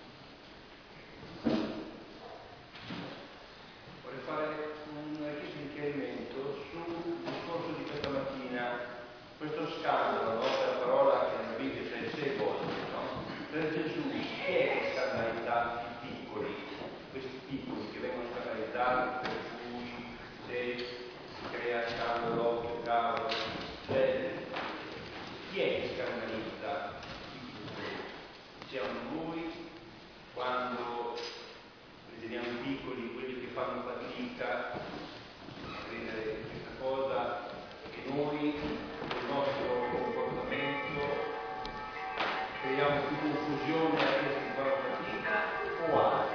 Vorrei fare un riferimento sul discorso di questa mattina, questo scandalo, no? La parola che nella Bibbia c'è 6 volte, no? Per Gesù, chi è che scandalizza i piccoli, questi piccoli che vengono scandalizzati, per cui se si crea scandalo, che cavolo, cioè, chi è che scandalizza i piccoli? Siamo noi quando riteniamo piccoli quelli che fanno fatica a prendere questa cosa e noi con il nostro comportamento creiamo più confusione a questi che fanno fatica o altro?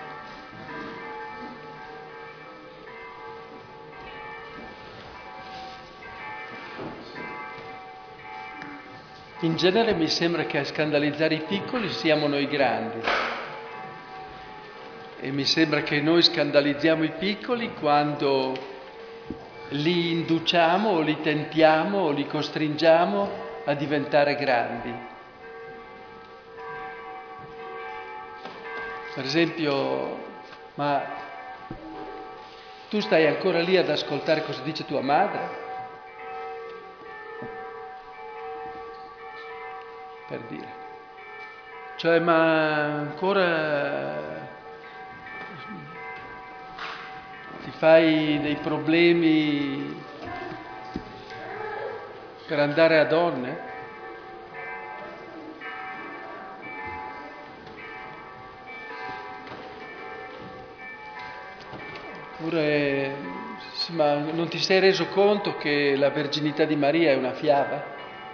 In genere mi sembra che a scandalizzare i piccoli siamo noi grandi. E mi sembra che noi scandalizziamo i piccoli quando li induciamo o li tentiamo o li costringiamo a diventare grandi. Per esempio, ma tu stai ancora lì ad ascoltare cosa dice tua madre? Per dire. Cioè, ma ancora ti fai dei problemi per andare a donne? Oppure, sì, ma non ti sei reso conto che la verginità di Maria è una fiaba?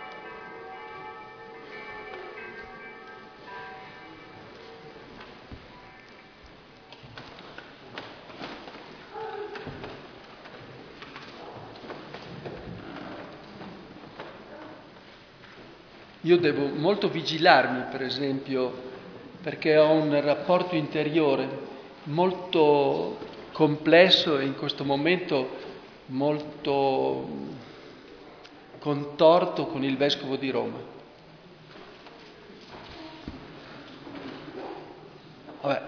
Io devo molto vigilarmi, per esempio, perché ho un rapporto interiore molto complesso e in questo momento molto contorto con il Vescovo di Roma. Vabbè,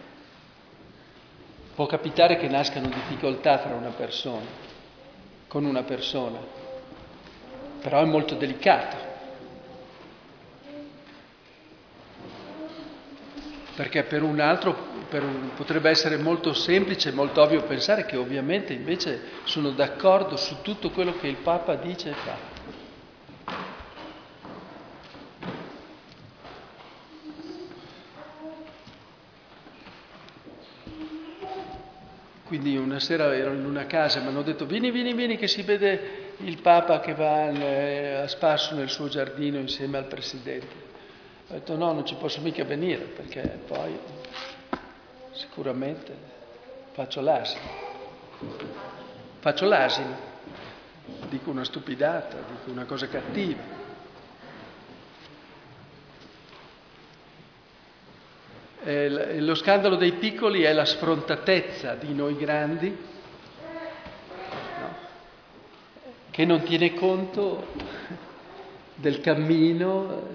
può capitare che nascano difficoltà fra una persona, con una persona, però è molto delicato. Perché per un altro potrebbe essere molto semplice, molto ovvio pensare che ovviamente invece sono d'accordo su tutto quello che il Papa dice e fa. Quindi una sera ero in una casa e mi hanno detto vieni che si vede il Papa che va a spasso nel suo giardino insieme al Presidente. Ho detto no, non ci posso mica venire perché poi sicuramente faccio l'asino, dico una stupidata, dico una cosa cattiva. Lo scandalo dei piccoli è la sfrontatezza di noi grandi, no? Che non tiene conto del cammino,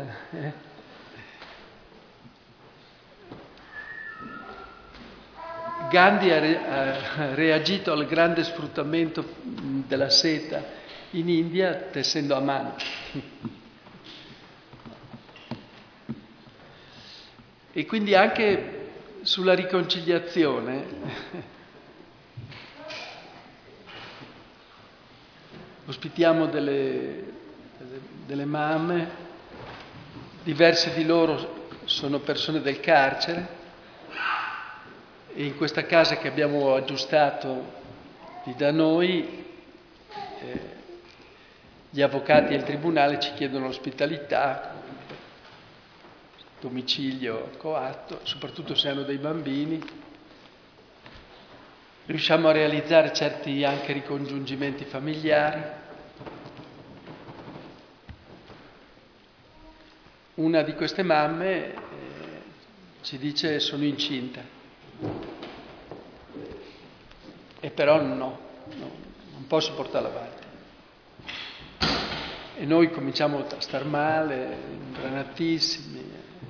Gandhi ha reagito al grande sfruttamento della seta in India tessendo a mano. E quindi anche sulla riconciliazione ospitiamo delle mamme, diverse di loro sono persone del carcere e in questa casa che abbiamo aggiustato di da noi gli avvocati e il tribunale ci chiedono l'ospitalità, domicilio coatto, soprattutto se hanno dei bambini. Riusciamo a realizzare certi anche ricongiungimenti familiari. una di queste mamme ci dice sono incinta. E però no, non posso portarla avanti. E noi cominciamo a star male, imbranatissimi.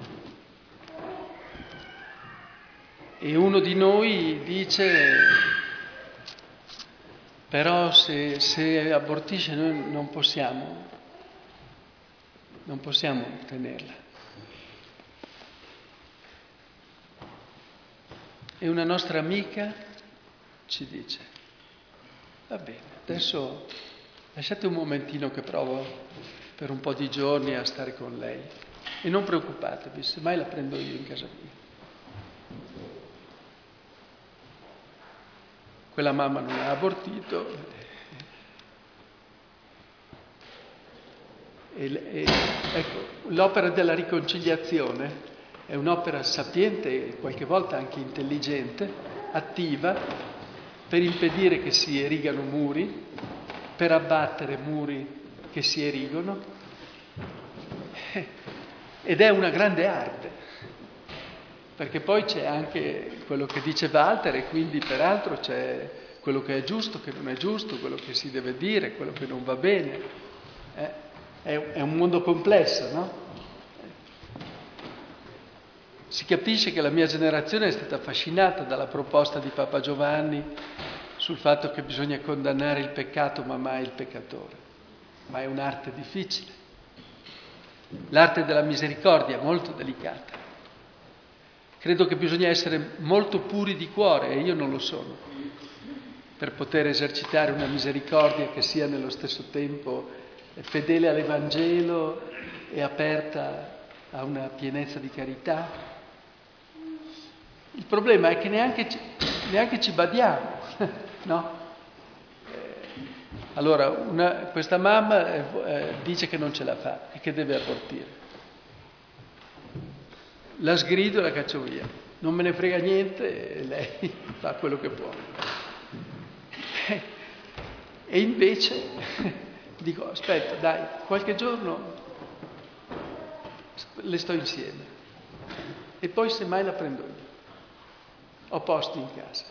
E uno di noi dice, però se abortisce noi non possiamo tenerla. E una nostra amica ci dice, va bene, adesso lasciate un momentino che provo per un po' di giorni a stare con lei e non preoccupatevi, semmai la prendo io in casa mia. Quella mamma non ha abortito ecco, l'opera della riconciliazione è un'opera sapiente e qualche volta anche intelligente, attiva, per impedire che si erigano muri, per abbattere muri che si erigono, ed è una grande arte, perché poi c'è anche quello che dice Walter e quindi peraltro c'è quello che è giusto, che non è giusto, quello che si deve dire, quello che non va bene. È un mondo complesso, no? Si capisce che la mia generazione è stata affascinata dalla proposta di Papa Giovanni sul fatto che bisogna condannare il peccato ma mai il peccatore. Ma è un'arte difficile. L'arte della misericordia è molto delicata. Credo che bisogna essere molto puri di cuore, e io non lo sono, per poter esercitare una misericordia che sia nello stesso tempo fedele all'Evangelo e aperta a una pienezza di carità. Il problema è che neanche ci badiamo, no? Allora, questa mamma dice che non ce la fa e che deve abortire. La sgrido e la caccio via. Non me ne frega niente e lei fa quello che può. E invece dico, aspetta, dai, qualche giorno le sto insieme e poi semmai la prendo io. Ho posti in casa.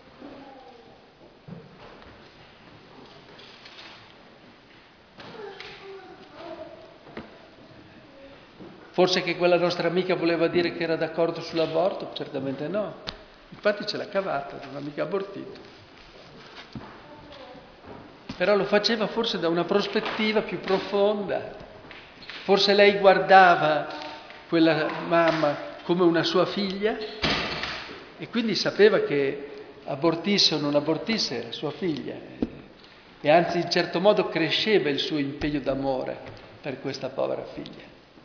Forse che quella nostra amica voleva dire che era d'accordo sull'aborto? Certamente no. Infatti ce l'ha cavata, non ha mica abortito. Però lo faceva forse da una prospettiva più profonda. Forse lei guardava quella mamma come una sua figlia e quindi sapeva che abortisse o non abortisse era sua figlia. E anzi in certo modo cresceva il suo impegno d'amore per questa povera figlia.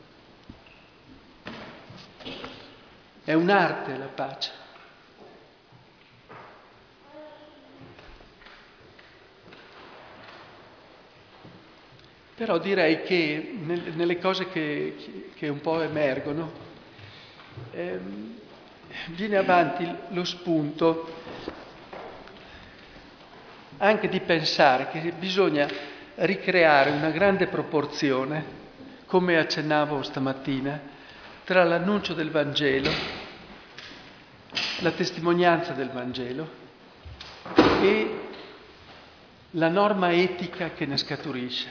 È un'arte la pace. Però direi che nelle cose che un po' emergono viene avanti lo spunto anche di pensare che bisogna ricreare una grande proporzione, come accennavo stamattina, tra l'annuncio del Vangelo, la testimonianza del Vangelo e la norma etica che ne scaturisce.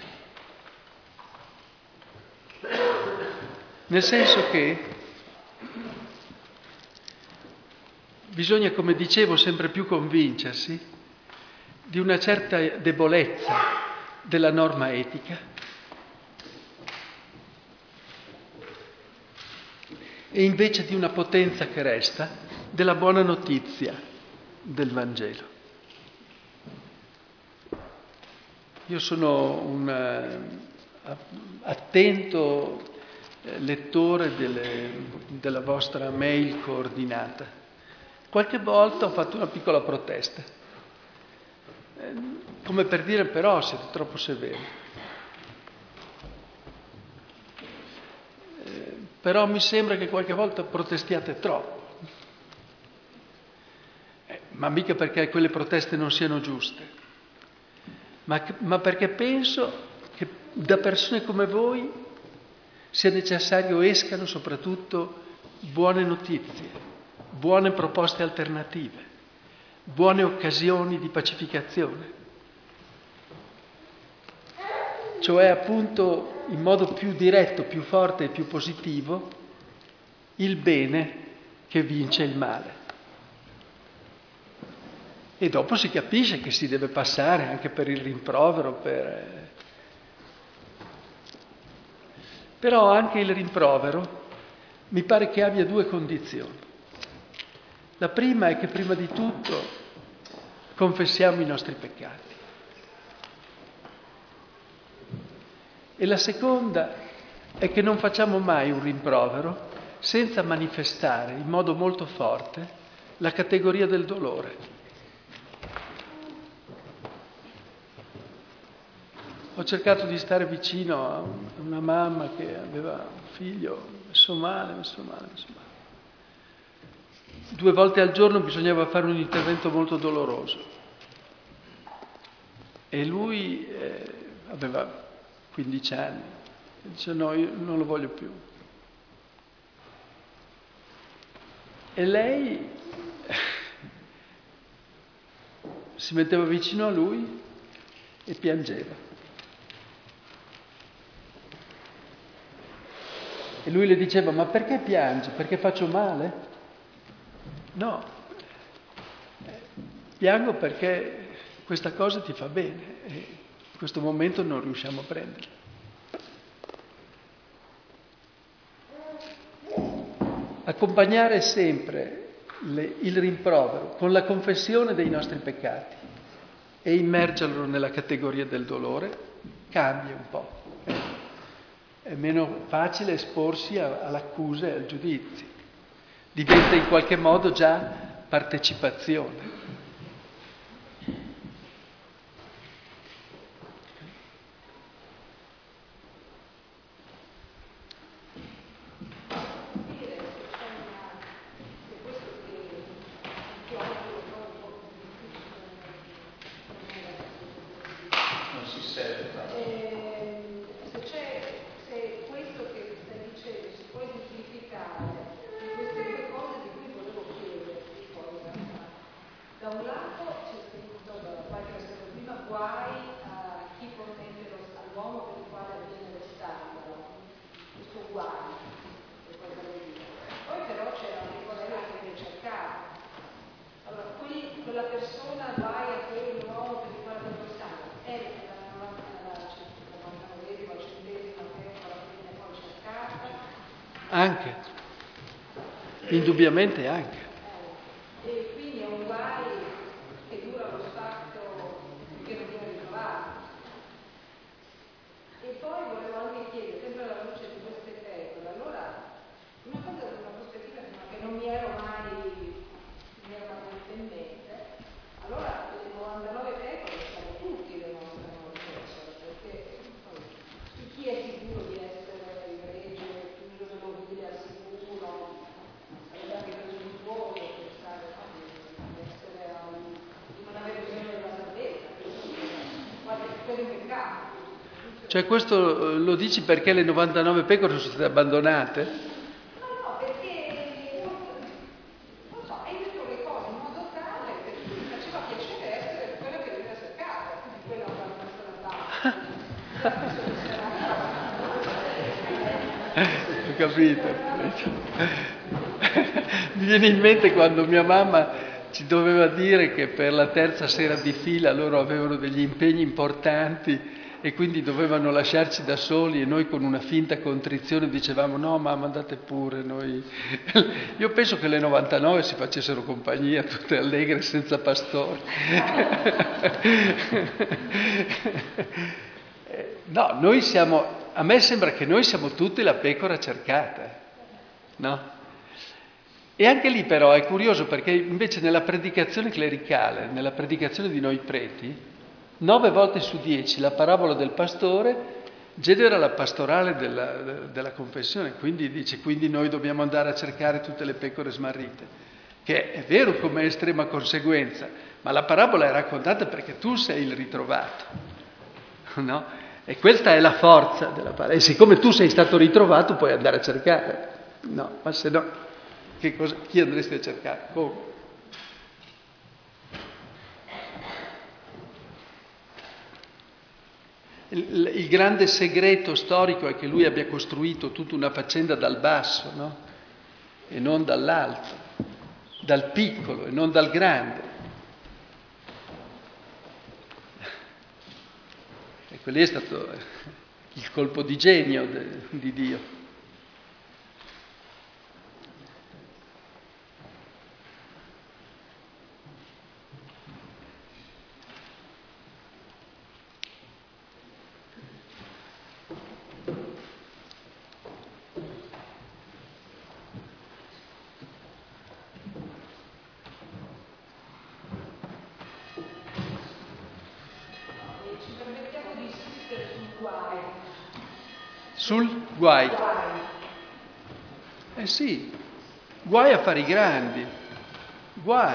Nel senso che bisogna, come dicevo, sempre più convincersi di una certa debolezza della norma etica e invece di una potenza che resta della buona notizia del Vangelo. Io sono un attento lettore della vostra mail coordinata. Qualche volta ho fatto una piccola protesta, come per dire però siete troppo severi. Però mi sembra che qualche volta protestiate troppo, ma mica perché quelle proteste non siano giuste, ma perché penso che da persone come voi sia necessario escano soprattutto buone notizie, buone proposte alternative, buone occasioni di pacificazione. Cioè appunto in modo più diretto, più forte e più positivo, il bene che vince il male. E dopo si capisce che si deve passare anche per il rimprovero, Però anche il rimprovero mi pare che abbia due condizioni. La prima è che prima di tutto confessiamo i nostri peccati. E la seconda è che non facciamo mai un rimprovero senza manifestare in modo molto forte la categoria del dolore. Ho cercato di stare vicino a una mamma che aveva un figlio messo male. 2 volte al giorno bisognava fare un intervento molto doloroso. E lui aveva 15 anni. E dice no, io non lo voglio più. E lei si metteva vicino a lui e piangeva. E lui le diceva, ma perché piangi? Perché faccio male? No, piango perché questa cosa ti fa bene e in questo momento non riusciamo a prenderla. Accompagnare sempre il rimprovero con la confessione dei nostri peccati e immergerlo nella categoria del dolore cambia un po'. È meno facile esporsi all'accusa e al giudizio. Diventa in qualche modo già partecipazione. Anche, indubbiamente anche. E quindi è un guai che dura lo fatto che non viene ritrovato. E poi volevo anche chiedere, sempre alla luce di queste pecore, allora una cosa da una prospettiva che non mi ero mai venuta in mente, allora le 99 pecore siamo tutti le nostre 99 pecore, perché chi è sicuro di essere egregio, chiuso nell'ovile al sicuro, aveva anche presuntuoso pensare di essere di non avere bisogno della salvezza, per un peccato. Cioè questo lo dici perché le 99 pecore sono state abbandonate? No, perché non so, hai detto le cose in modo tale che mi faceva piacere essere quella che doveva cercare, quindi quella che va a Ho capito. Mi viene in mente quando mia mamma ci doveva dire che per la terza sera di fila loro avevano degli impegni importanti e quindi dovevano lasciarci da soli e noi con una finta contrizione dicevamo no mamma andate pure noi. Io penso che le 99 si facessero compagnia tutte allegre senza pastore. No, a me sembra che noi siamo tutti la pecora cercata, no? E anche lì però è curioso perché invece nella predicazione clericale, nella predicazione di noi preti, 9 volte su 10 la parabola del pastore genera la pastorale della confessione, quindi dice quindi noi dobbiamo andare a cercare tutte le pecore smarrite, che è vero come estrema conseguenza, ma la parabola è raccontata perché tu sei il ritrovato, no? E questa è la forza della parola. E siccome tu sei stato ritrovato, puoi andare a cercare. No, ma se no, chi andresti a cercare? Come? Il grande segreto storico è che lui abbia costruito tutta una faccenda dal basso, no? E non dall'alto, dal piccolo e non dal grande. E quello è stato il colpo di genio di Dio. Sul guai. Eh sì, guai a fare i grandi, guai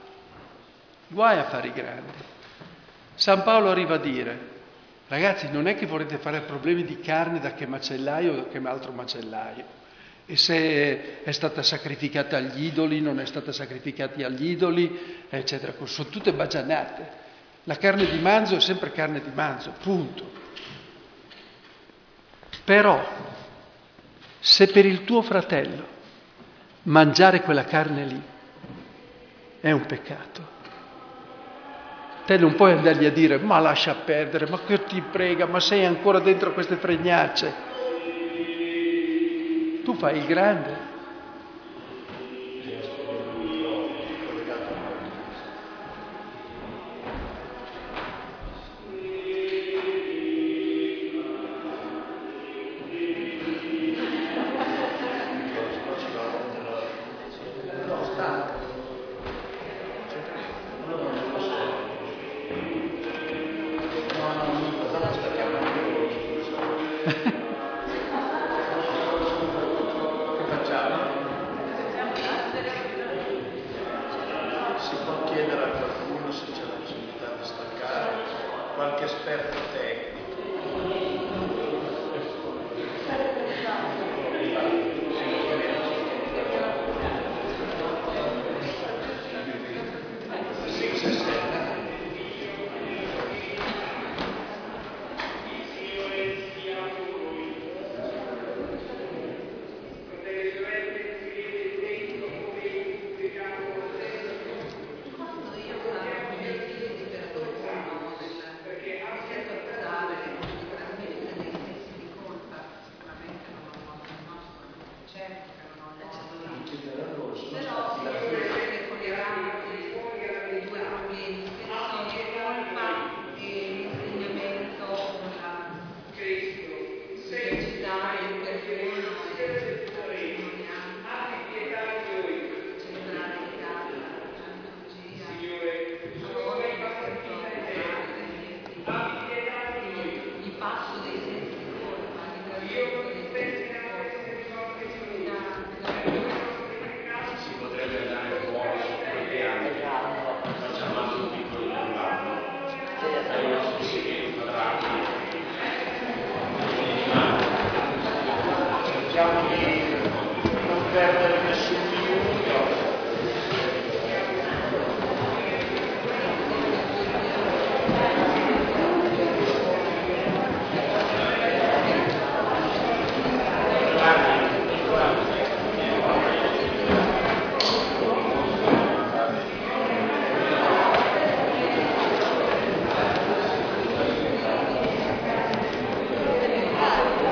a fare i grandi. San Paolo arriva a dire, ragazzi, non è che volete fare problemi di carne da che macellaio o da che altro macellaio, e se è stata sacrificata agli idoli, non è stata sacrificata agli idoli, eccetera. Sono tutte bagianate. La carne di manzo è sempre carne di manzo, punto. Però, se per il tuo fratello mangiare quella carne lì è un peccato, te non puoi andargli a dire, ma lascia perdere, ma che ti prega, ma sei ancora dentro queste fregnacce. Tu fai il grande.